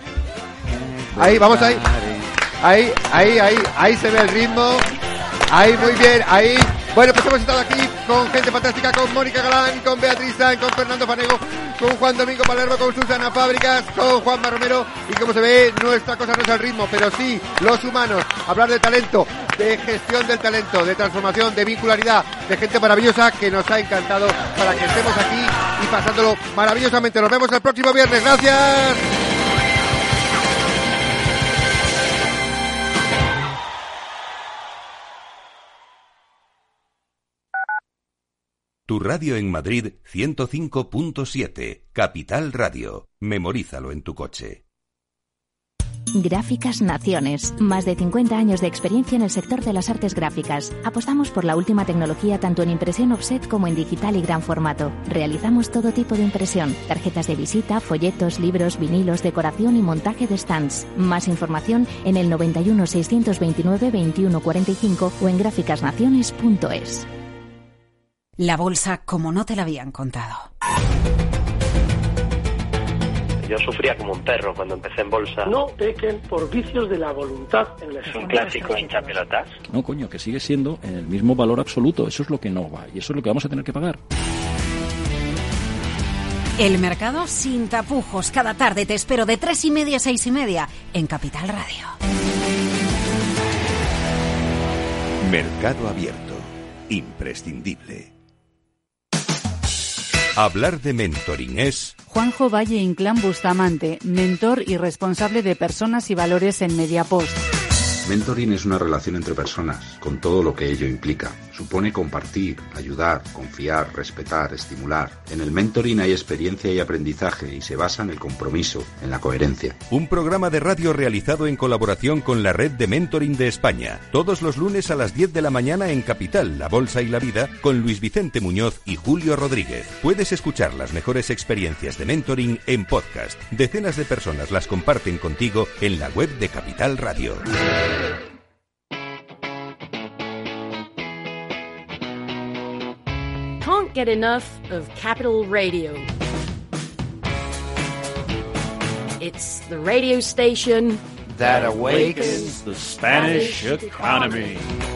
B: Ahí, vamos ahí. Ahí, ahí, ahí, ahí se ve el ritmo. Ahí, muy bien, ahí. Bueno, pues hemos estado aquí con gente fantástica, con Mónica Galán, con Beatriz Sanz, con Fernando Fanego, con Juan Domingo Palermo, con Susana Fábricas, con Juanma Romero. Y como se ve, nuestra cosa no es el ritmo, pero sí los humanos. Hablar de talento, de gestión del talento, de transformación, de vincularidad, de gente maravillosa que nos ha encantado para que estemos aquí y pasándolo maravillosamente. Nos vemos el próximo viernes. ¡Gracias!
A: Tu radio en Madrid ciento cinco punto siete, Capital Radio. Memorízalo en tu coche.
K: Gráficas Naciones. Más de cincuenta años de experiencia en el sector de las artes gráficas. Apostamos por la última tecnología tanto en impresión offset como en digital y gran formato. Realizamos todo tipo de impresión. Tarjetas de visita, folletos, libros, vinilos, decoración y montaje de stands. Más información en el noventa y uno, seiscientos veintinueve, veintiuno cuarenta y cinco o en gráficas naciones punto es.
Q: La bolsa como no te la habían contado.
R: Yo sufría como un perro cuando empecé en bolsa.
S: No pequen por vicios de la voluntad en la
R: Es un clásico hinchapelotas.
T: No, coño, que sigue siendo en el mismo valor absoluto. Eso es lo que no va y eso es lo que vamos a tener que pagar.
Q: El mercado sin tapujos. Cada tarde te espero de tres y media a seis y media en Capital Radio.
A: Mercado Abierto. Imprescindible. Hablar de mentoring es...
P: Juanjo Valle Inclán Bustamante, mentor y responsable de personas y valores en Mediapost.
U: Mentoring es una relación entre personas, con todo lo que ello implica. Supone compartir, ayudar, confiar, respetar, estimular. En el mentoring hay experiencia y aprendizaje y se basa en el compromiso, en la coherencia.
A: Un programa de radio realizado en colaboración con la Red de Mentoring de España. Todos los lunes a las diez de la mañana en Capital, La Bolsa y la Vida, con Luis Vicente Muñoz y Julio Rodríguez. Puedes escuchar las mejores experiencias de mentoring en podcast. Decenas de personas las comparten contigo en la web de Capital Radio.
V: Can't get enough of Capital Radio. It's the radio station
W: that awakens the Spanish economy.